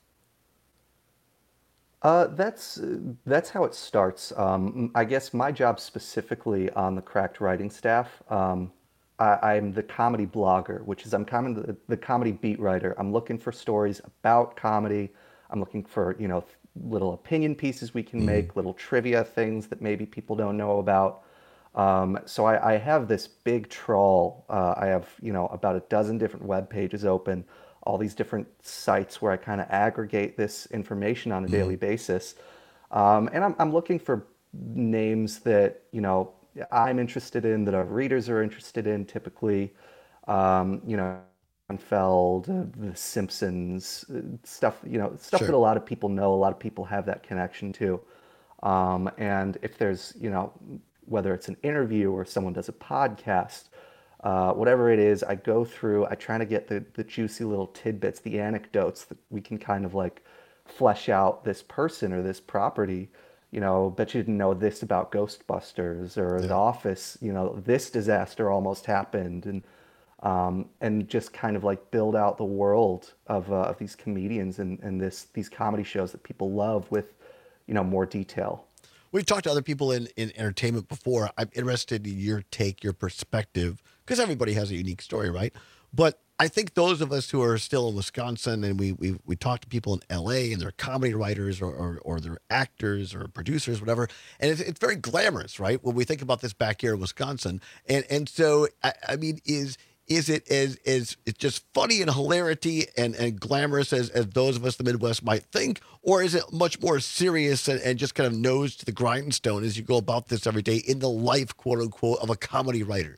Uh, that's uh, that's how it starts. Um, I guess my job specifically on the Cracked writing staff, um, I, I'm the comedy blogger, which is I'm kind of the, the comedy beat writer. I'm looking for stories about comedy. I'm looking for, you know, little opinion pieces we can make, little trivia things that maybe people don't know about. Um, so I, I have this big trawl. Uh, I have, you know, about a dozen different web pages open, all these different sites where I kind of aggregate this information on a daily basis. Um, and I'm, I'm looking for names that, you know, I'm interested in, that our readers are interested in typically. Um, you know, Seinfeld, uh, The Simpsons, uh, stuff, you know, stuff Sure. that a lot of people know, a lot of people have that connection to. Um, and if there's, you know, whether it's an interview or someone does a podcast, uh, whatever it is, I go through, I try to get the, the juicy little tidbits, the anecdotes that we can kind of like flesh out this person or this property. You know, bet you didn't know this about Ghostbusters or The Office, you know, this disaster almost happened. And um, and just kind of like build out the world of, uh, of these comedians and, and this these comedy shows that people love with, you know, more detail. We've talked to other people in, in entertainment before. I'm interested in your take, your perspective, because everybody has a unique story, right? But I think those of us who are still in Wisconsin, and we we we talk to people in L A, and they're comedy writers or or, or they're actors or producers, whatever, and it's, it's very glamorous, right? When we think about this back here in Wisconsin, and and so I, I mean, is is it as is it's just funny and hilarity and, and glamorous as, as those of us in the Midwest might think, or is it much more serious and, and just kind of nose to the grindstone as you go about this every day in the life, quote unquote, of a comedy writer?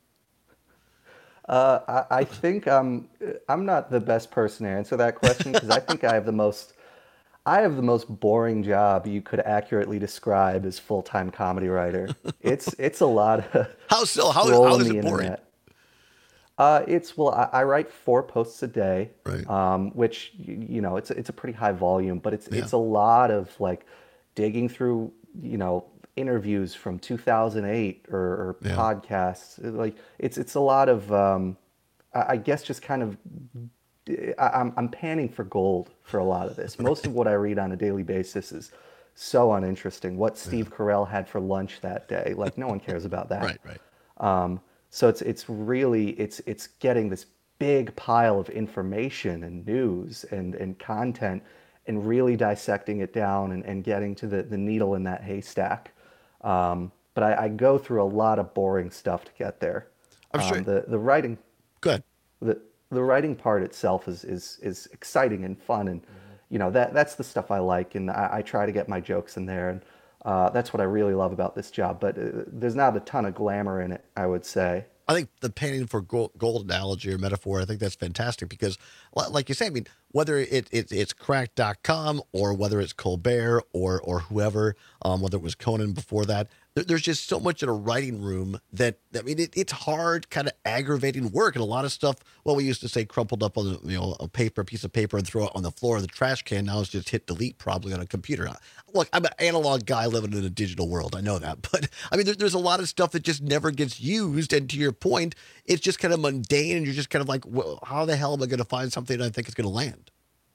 Uh, I, I think I'm I'm not the best person to answer that question because I think I have the most I have the most boring job you could accurately describe as full-time comedy writer. It's it's a lot of how so how, how is it boring? Internet. Uh, it's well, I, I write four posts a day, right. um, which you, you know it's it's a pretty high volume, but it's Yeah. it's a lot of like digging through you know interviews from two thousand eight or, or Yeah. podcasts. Like it's it's a lot of um, I, I guess just kind of I, I'm I'm panning for gold for a lot of this. Most of what I read on a daily basis is so uninteresting. What Steve Carell had for lunch that day, like no one cares about that. Right, right. Um, so it's it's really it's it's getting this big pile of information and news and, and content and really dissecting it down and, and getting to the, the needle in that haystack. Um, but I, I go through a lot of boring stuff to get there. I'm sure. Um, the the writing. Good. The the writing part itself is is is exciting and fun, and you know that that's the stuff I like, and I, I try to get my jokes in there, and uh, that's what I really love about this job. But uh, there's not a ton of glamour in it, I would say. I think the panning for gold, gold analogy or metaphor, I think that's fantastic because, li- like you say, I mean, whether it, it it's cracked dot com or whether it's Colbert or or whoever, um, whether it was Conan before that, there, there's just so much in a writing room that, I mean, it, it's hard, kind of aggravating work. And a lot of stuff, well, we used to say crumpled up on you know a paper, piece of paper and throw it on the floor of the trash can. Now it's just hit delete probably on a computer. Look, I'm an analog guy living in a digital world. I know that. But, I mean, there, there's a lot of stuff that just never gets used. And to your point, it's just kind of mundane, and you're just kind of like, well, how the hell am I going to find something that I think is going to land?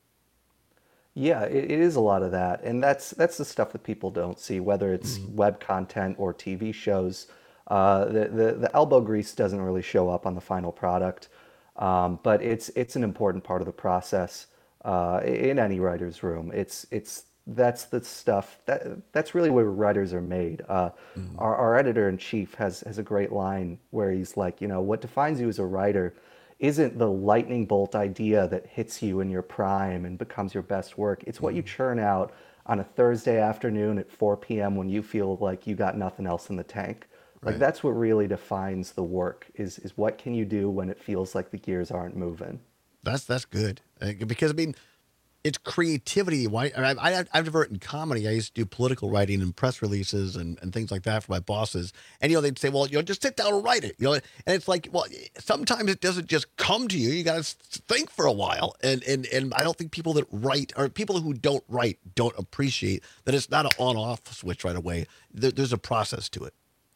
Yeah, it, it is a lot of that, and that's that's the stuff that people don't see, whether it's Mm-hmm. web content or T V shows. Uh, the, the the elbow grease doesn't really show up on the final product, um, but it's it's an important part of the process uh, in any writer's room. It's it's that's the stuff that that's really where writers are made. Uh, our, our editor in chief has has a great line where he's like, you know, what defines you as a writer isn't the lightning bolt idea that hits you in your prime and becomes your best work. It's what you churn out on a Thursday afternoon at four p.m. when you feel like you got nothing else in the tank. Like Right. that's what really defines the work is is what can you do when it feels like the gears aren't moving. That's that's good Uh, because I mean, it's creativity. Why? I, I I've never written comedy. I used to do political writing and press releases and, and things like that for my bosses. And you know, they'd say, "Well, you know, just sit down and write it." You know, and it's like, well, sometimes it doesn't just come to you. You got to think for a while. And and and I don't think people that write or people who don't write don't appreciate that it's not an on-off switch right away. There, there's a process to it.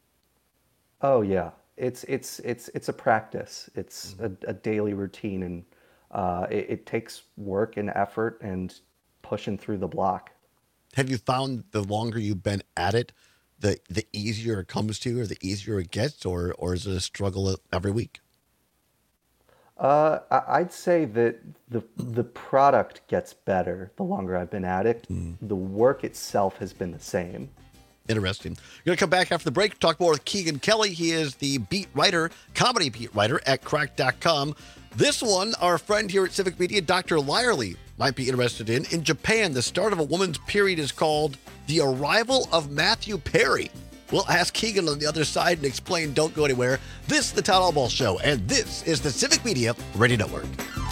Oh yeah, it's it's it's it's a practice. It's a, a daily routine, and uh, it, it takes work and effort and pushing through the block. Have you found the longer you've been at it, the the easier it comes to, or the easier it gets, or or is it a struggle every week? Uh, I- I'd say that the the product gets better the longer I've been at it. The work itself has been the same. Interesting. We're going to come back after the break, talk more with Keegan Kelly. He is the beat writer, comedy beat writer at cracked dot com. This one, our friend here at Civic Media, Doctor Lyerly, might be interested in. In Japan, the start of a woman's period is called The Arrival of Matthew Perry. We'll ask Keegan on the other side and explain. Don't go anywhere. This is the Todd Albaugh Show, and this is the Civic Media Radio Network.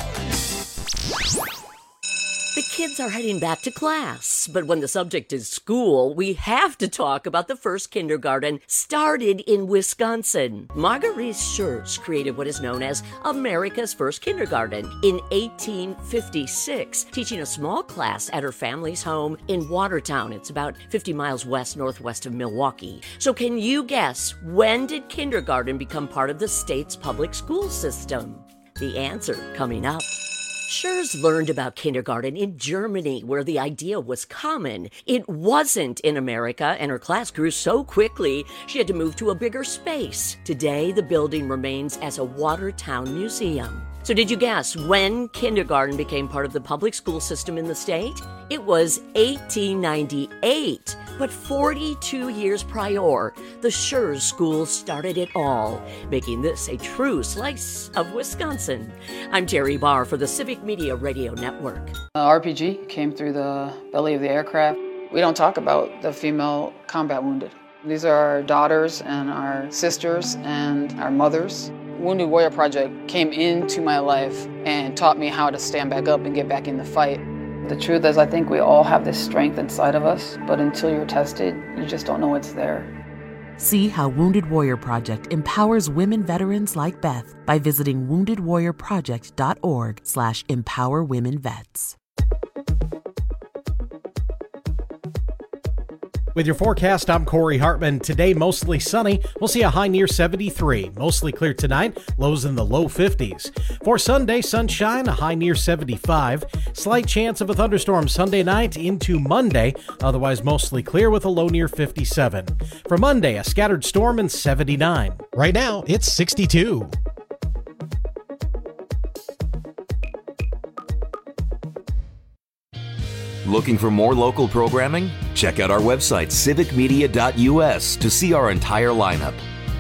The kids are heading back to class, but when the subject is school, we have to talk about the first kindergarten started in Wisconsin. Marguerite Schurz created what is known as America's first kindergarten in eighteen fifty-six, teaching a small class at her family's home in Watertown. It's about fifty miles west northwest of Milwaukee. So can you guess, when did kindergarten become part of the state's public school system? The answer coming up. Schurz learned about kindergarten in Germany, where the idea was common. It wasn't in America, and her class grew so quickly, she had to move to a bigger space. Today, the building remains as a Watertown museum. So did you guess when kindergarten became part of the public school system in the state? It was eighteen ninety-eight. But forty-two years prior, the Schurz School started it all, making this a true slice of Wisconsin. I'm Terry Barr for the Civic Media Radio Network. Uh, R P G came through the belly of the aircraft. We don't talk about the female combat wounded. These are our daughters and our sisters and our mothers. Wounded Warrior Project came into my life and taught me how to stand back up and get back in the fight. The truth is, I think we all have this strength inside of us, but until you're tested, you just don't know it's there. See how Wounded Warrior Project empowers women veterans like Beth by visiting wounded warrior project dot org slash empower women vets. With your forecast, I'm Corey Hartman. Today, mostly sunny. We'll see a high near seventy-three. Mostly clear tonight, lows in the low fifties. For Sunday, sunshine, a high near seventy-five. Slight chance of a thunderstorm Sunday night into Monday. Otherwise, mostly clear with a low near fifty-seven. For Monday, a scattered storm and seventy-nine. Right now, it's sixty-two. Looking for more local programming? Check out our website, civic media dot u s, to see our entire lineup.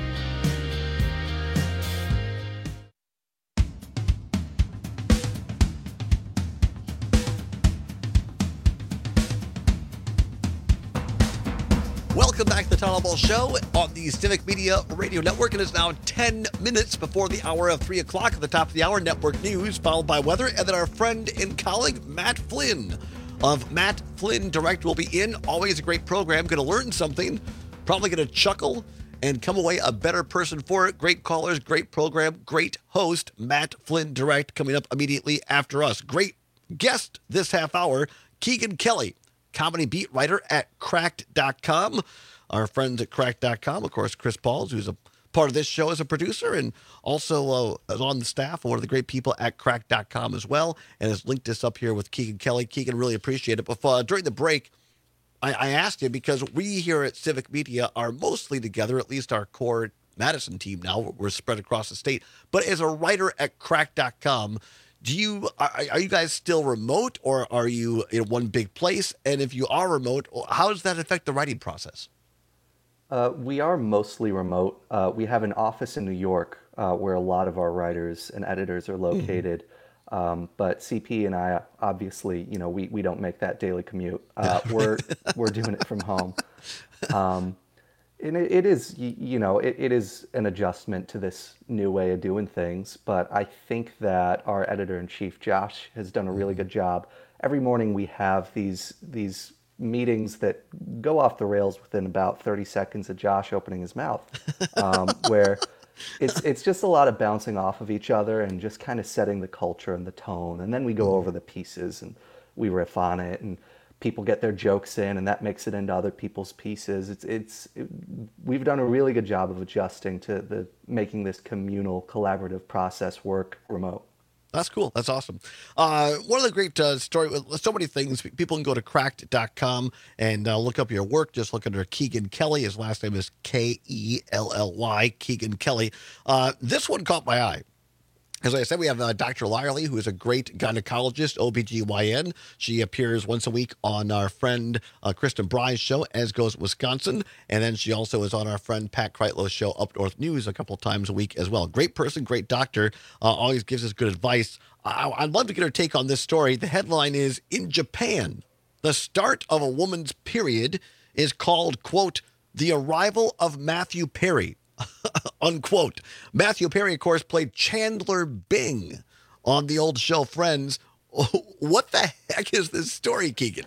Welcome back to the Todd Ball Show on the Civic Media Radio Network. It is now ten minutes before the hour of three o'clock. At the top of the hour, network news, followed by weather, and then our friend and colleague, Matt Flynn of Matt Flynn Direct will be in. Always a great program. Going to learn something. Probably going to chuckle and come away a better person for it. Great callers, great program, great host. Matt Flynn Direct coming up immediately after us. Great guest this half hour, Keegan Kelly, comedy beat writer at cracked dot com. Our friends at cracked dot com, of course, Chris Pauls, who's a part of this show as a producer and also uh, is on the staff and one of the great people at cracked dot com as well, and has linked us up here with Keegan Kelly. Keegan, really appreciate it. But uh, during the break, I, I asked you, because we here at Civic Media are mostly together, at least our core Madison team now. We're spread across the state. But as a writer at cracked dot com, do you are, are you guys still remote, or are you in one big place? And if you are remote, how does that affect the writing process? Uh, we are mostly remote. Uh, we have an office in New York uh, where a lot of our writers and editors are located. Mm-hmm. Um, but C P and I, obviously, you know, we, we don't make that daily commute. Uh, we're we're doing it from home. Um, and it, it is, you, you know, it, it is an adjustment to this new way of doing things. But I think that our editor-in-chief, Josh, has done a really good job. Every morning we have these these. meetings that go off the rails within about thirty seconds of Josh opening his mouth, um, where it's it's just a lot of bouncing off of each other and just kind of setting the culture and the tone. And then we go over the pieces and we riff on it, and people get their jokes in, and that makes it into other people's pieces. It's it's it, we've done a really good job of adjusting to the making this communal, collaborative process work remote. That's cool. That's awesome. Uh, one of the great uh, story with so many things, people can go to cracked dot com and uh, look up your work. Just look under Keegan Kelly. His last name is K E L L Y, Keegan Kelly. Uh, this one caught my eye. As I said, we have uh, Doctor Lyerly, who is a great gynecologist, O B G Y N. She appears once a week on our friend uh, Kristen Bry's show, As Goes Wisconsin. And then she also is on our friend Pat Kreitlow's show, Up North News, a couple times a week as well. Great person, great doctor, uh, always gives us good advice. I- I'd love to get her take on this story. The headline is, in Japan, the start of a woman's period is called, quote, the arrival of Matthew Perry. Unquote. Matthew Perry, of course, played Chandler Bing on the old show Friends. What the heck is this story, Keegan?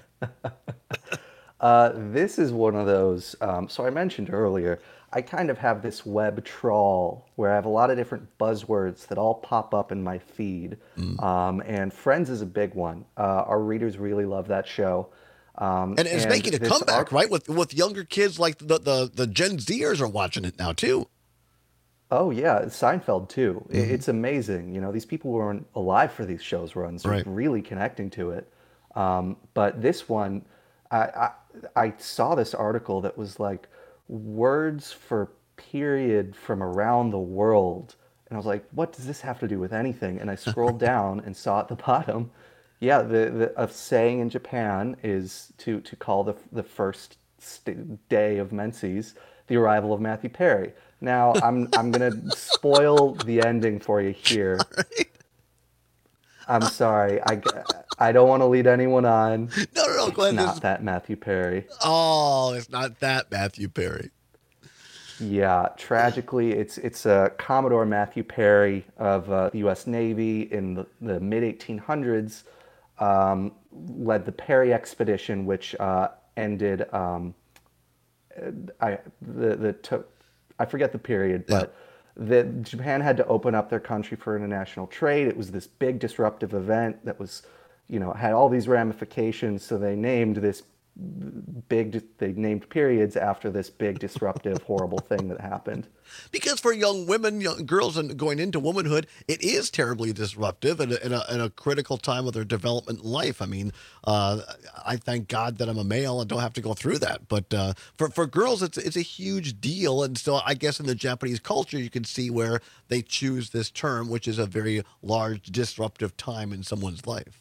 uh, this is one of those. Um, so I mentioned earlier, I kind of have this web trawl where I have a lot of different buzzwords that all pop up in my feed. Mm. Um, and Friends is a big one. Uh, our readers really love that show. Um, and it's and making a comeback, art- right? With with younger kids, like the, the, the Gen Zers are watching it now, too. Oh, yeah. Seinfeld, too. Mm-hmm. It's amazing. You know, these people weren't alive for these shows runs, right. Really connecting to it. Um, but this one, I, I, I saw this article that was like words for period from around the world. And I was like, what does this have to do with anything? And I scrolled down and saw at the bottom, yeah, the, the a saying in Japan is to, to call the the first st- day of Menses, the arrival of Matthew Perry. Now, I'm I'm going to spoil the ending for you here. Right. I'm sorry. I, I don't want to lead anyone on. No, no, no. Go ahead. It's not that Matthew Perry. Oh, it's not that Matthew Perry. Yeah, tragically, it's it's uh, Commodore Matthew Perry of uh, the U S Navy in the, the mid eighteen hundreds, um, led the Perry expedition, which uh, ended. Um, I the the to, I forget the period, but the Japan had to open up their country for international trade. It was this big disruptive event that was, you know, had all these ramifications. So they named this. Big, they named periods after this big disruptive, horrible thing that happened. Because for young women, young girls, and going into womanhood, it is terribly disruptive and a, and a, and a critical time of their development in life. I mean, uh, I thank God that I'm a male and don't have to go through that. But uh, for for girls, it's it's a huge deal. And so I guess in the Japanese culture, you can see where they choose this term, which is a very large disruptive time in someone's life.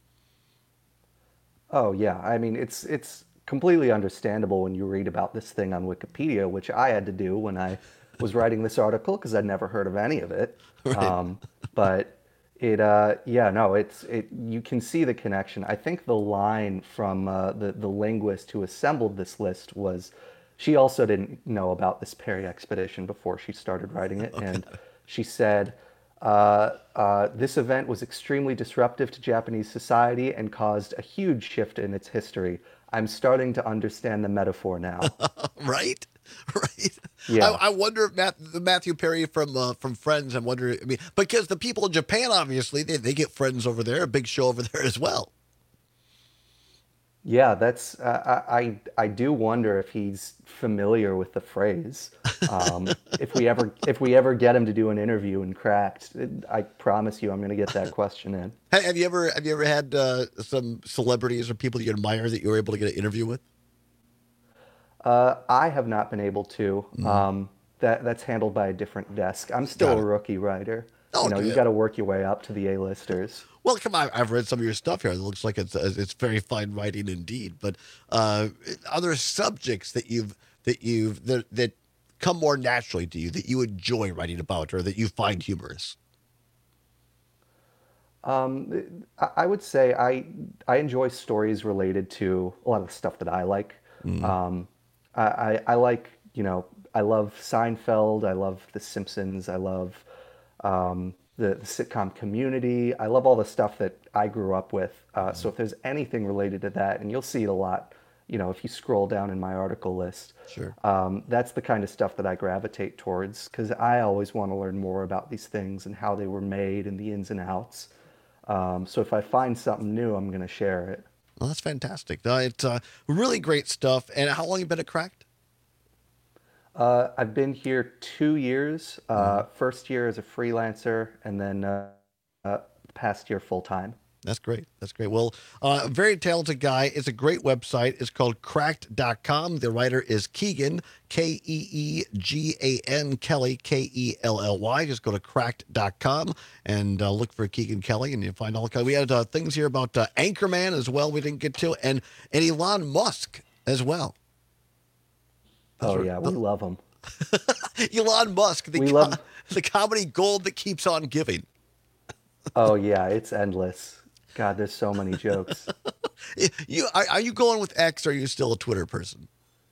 Oh yeah, I mean it's it's completely understandable when you read about this thing on Wikipedia, which I had to do when I was writing this article because I'd never heard of any of it. Right. Um, but it, uh, yeah, no, it's it. You can see the connection. I think the line from uh, the the linguist who assembled this list was, she also didn't know about this Perry expedition before she started writing it, okay. And she said. Uh, uh, this event was extremely disruptive to Japanese society and caused a huge shift in its history. I'm starting to understand the metaphor now. Right, right. Yeah. I, I wonder if Matt, Matthew Perry from uh, from Friends. I'm wondering. I mean, because the people in Japan, obviously, they they get Friends over there, a big show over there as well. Yeah, that's. Uh, I I do wonder if he's familiar with the phrase. Um, if we ever if we ever get him to do an interview in Cracked, I promise you, I'm going to get that question in. Have you ever have you ever had uh, some celebrities or people you admire that you were able to get an interview with? Uh, I have not been able to. Mm. Um, that that's handled by a different desk. I'm still a rookie writer. Oh, you know, you got to work your way up to the A-listers. Well, come on, I've read some of your stuff here. It looks like it's it's very fine writing indeed. But uh, other subjects that you've that you've that, that come more naturally to you that you enjoy writing about or that you find humorous. Um, I would say I I enjoy stories related to a lot of the stuff that I like. Mm. Um, I, I I like you know I love Seinfeld. I love The Simpsons. I love. Um, the, the sitcom Community. I love all the stuff that I grew up with. Uh, so if there's anything related to that, and you'll see it a lot, you know, if you scroll down in my article list, sure. um, that's the kind of stuff that I gravitate towards because I always want to learn more about these things and how they were made and the ins and outs. Um, so if I find something new, I'm going to share it. Well, that's fantastic. Uh, it's uh, really great stuff. And how long have you been at Cracked? Uh, I've been here two years, uh, mm. first year as a freelancer, and then uh, uh, past year full-time. That's great. That's great. Well, uh, very talented guy. It's a great website. It's called cracked dot com. The writer is Keegan, K E E G A N, Kelly, K E L L Y. Just go to cracked dot com and uh, look for Keegan Kelly, and you'll find all kinds. We had uh, things here about uh, Anchorman as well we didn't get to, and, and Elon Musk as well. That's oh, yeah, we the, love him. Elon Musk, the, we co- love... the comedy gold that keeps on giving. Oh, yeah, it's endless. God, there's so many jokes. you are, are you going with X, or are you still a Twitter person?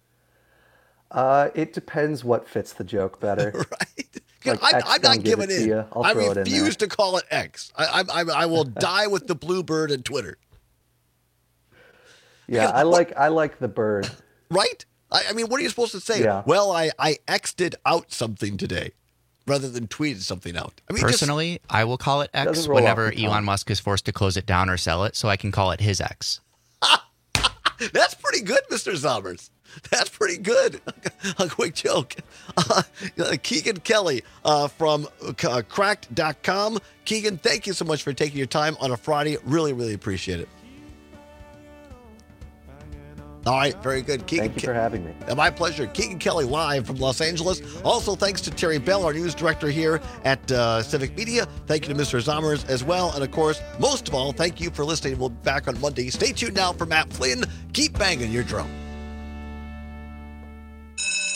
Uh, it depends what fits the joke better. Right. Like I'm, I'm not giving in. I refuse to call it X. I, I, I will die with the blue bird and Twitter. Yeah, because, I like I like the bird. Right? I, I mean, what are you supposed to say? Yeah. Well, I, I X'd out something today rather than tweeted something out. I mean, Personally, just, I will call it X whenever Elon Musk is forced to close it down or sell it, so I can call it his X. That's pretty good, Mister Zommers. That's pretty good. A quick joke. Uh, Keegan Kelly uh, from uh, cracked dot com. Keegan, thank you so much for taking your time on a Friday. Really, really appreciate it. All right, very good. Keegan, Thank you for having me. My pleasure. Keegan Kelly live from Los Angeles. Also, thanks to Terry Bell, our news director here at uh, Civic Media. Thank you to Mister Zommers as well. And, of course, most of all, thank you for listening. We'll be back on Monday. Stay tuned now for Matt Flynn. Keep banging your drum.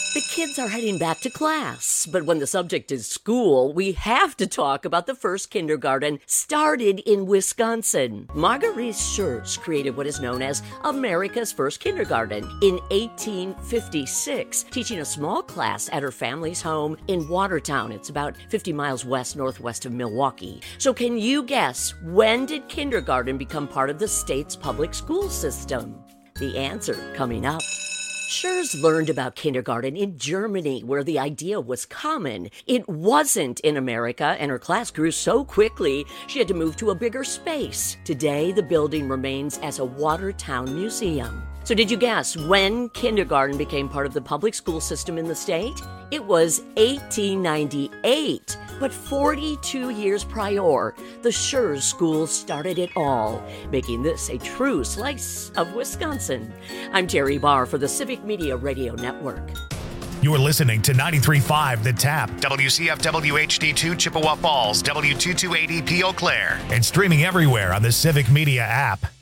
The kids are heading back to class, but when the subject is school, we have to talk about the first kindergarten started in Wisconsin. Marguerite Schurz created what is known as America's first kindergarten in eighteen fifty-six, teaching a small class at her family's home in Watertown. It's about fifty miles west northwest of Milwaukee. So can you guess, when did kindergarten become part of the state's public school system? The answer coming up. Schurz learned about kindergarten in Germany, where the idea was common. It wasn't in America, and her class grew so quickly, she had to move to a bigger space. Today, the building remains as a Watertown museum. So did you guess when kindergarten became part of the public school system in the state? It was eighteen ninety-eight. But forty-two years prior, the Schurz School started it all, making this a true slice of Wisconsin. I'm Terry Barr for the Civic Media Radio Network. You're listening to ninety-three point five The Tap, W C F W H D two Chippewa Falls, W two two eight E P Eau Claire, and streaming everywhere on the Civic Media app.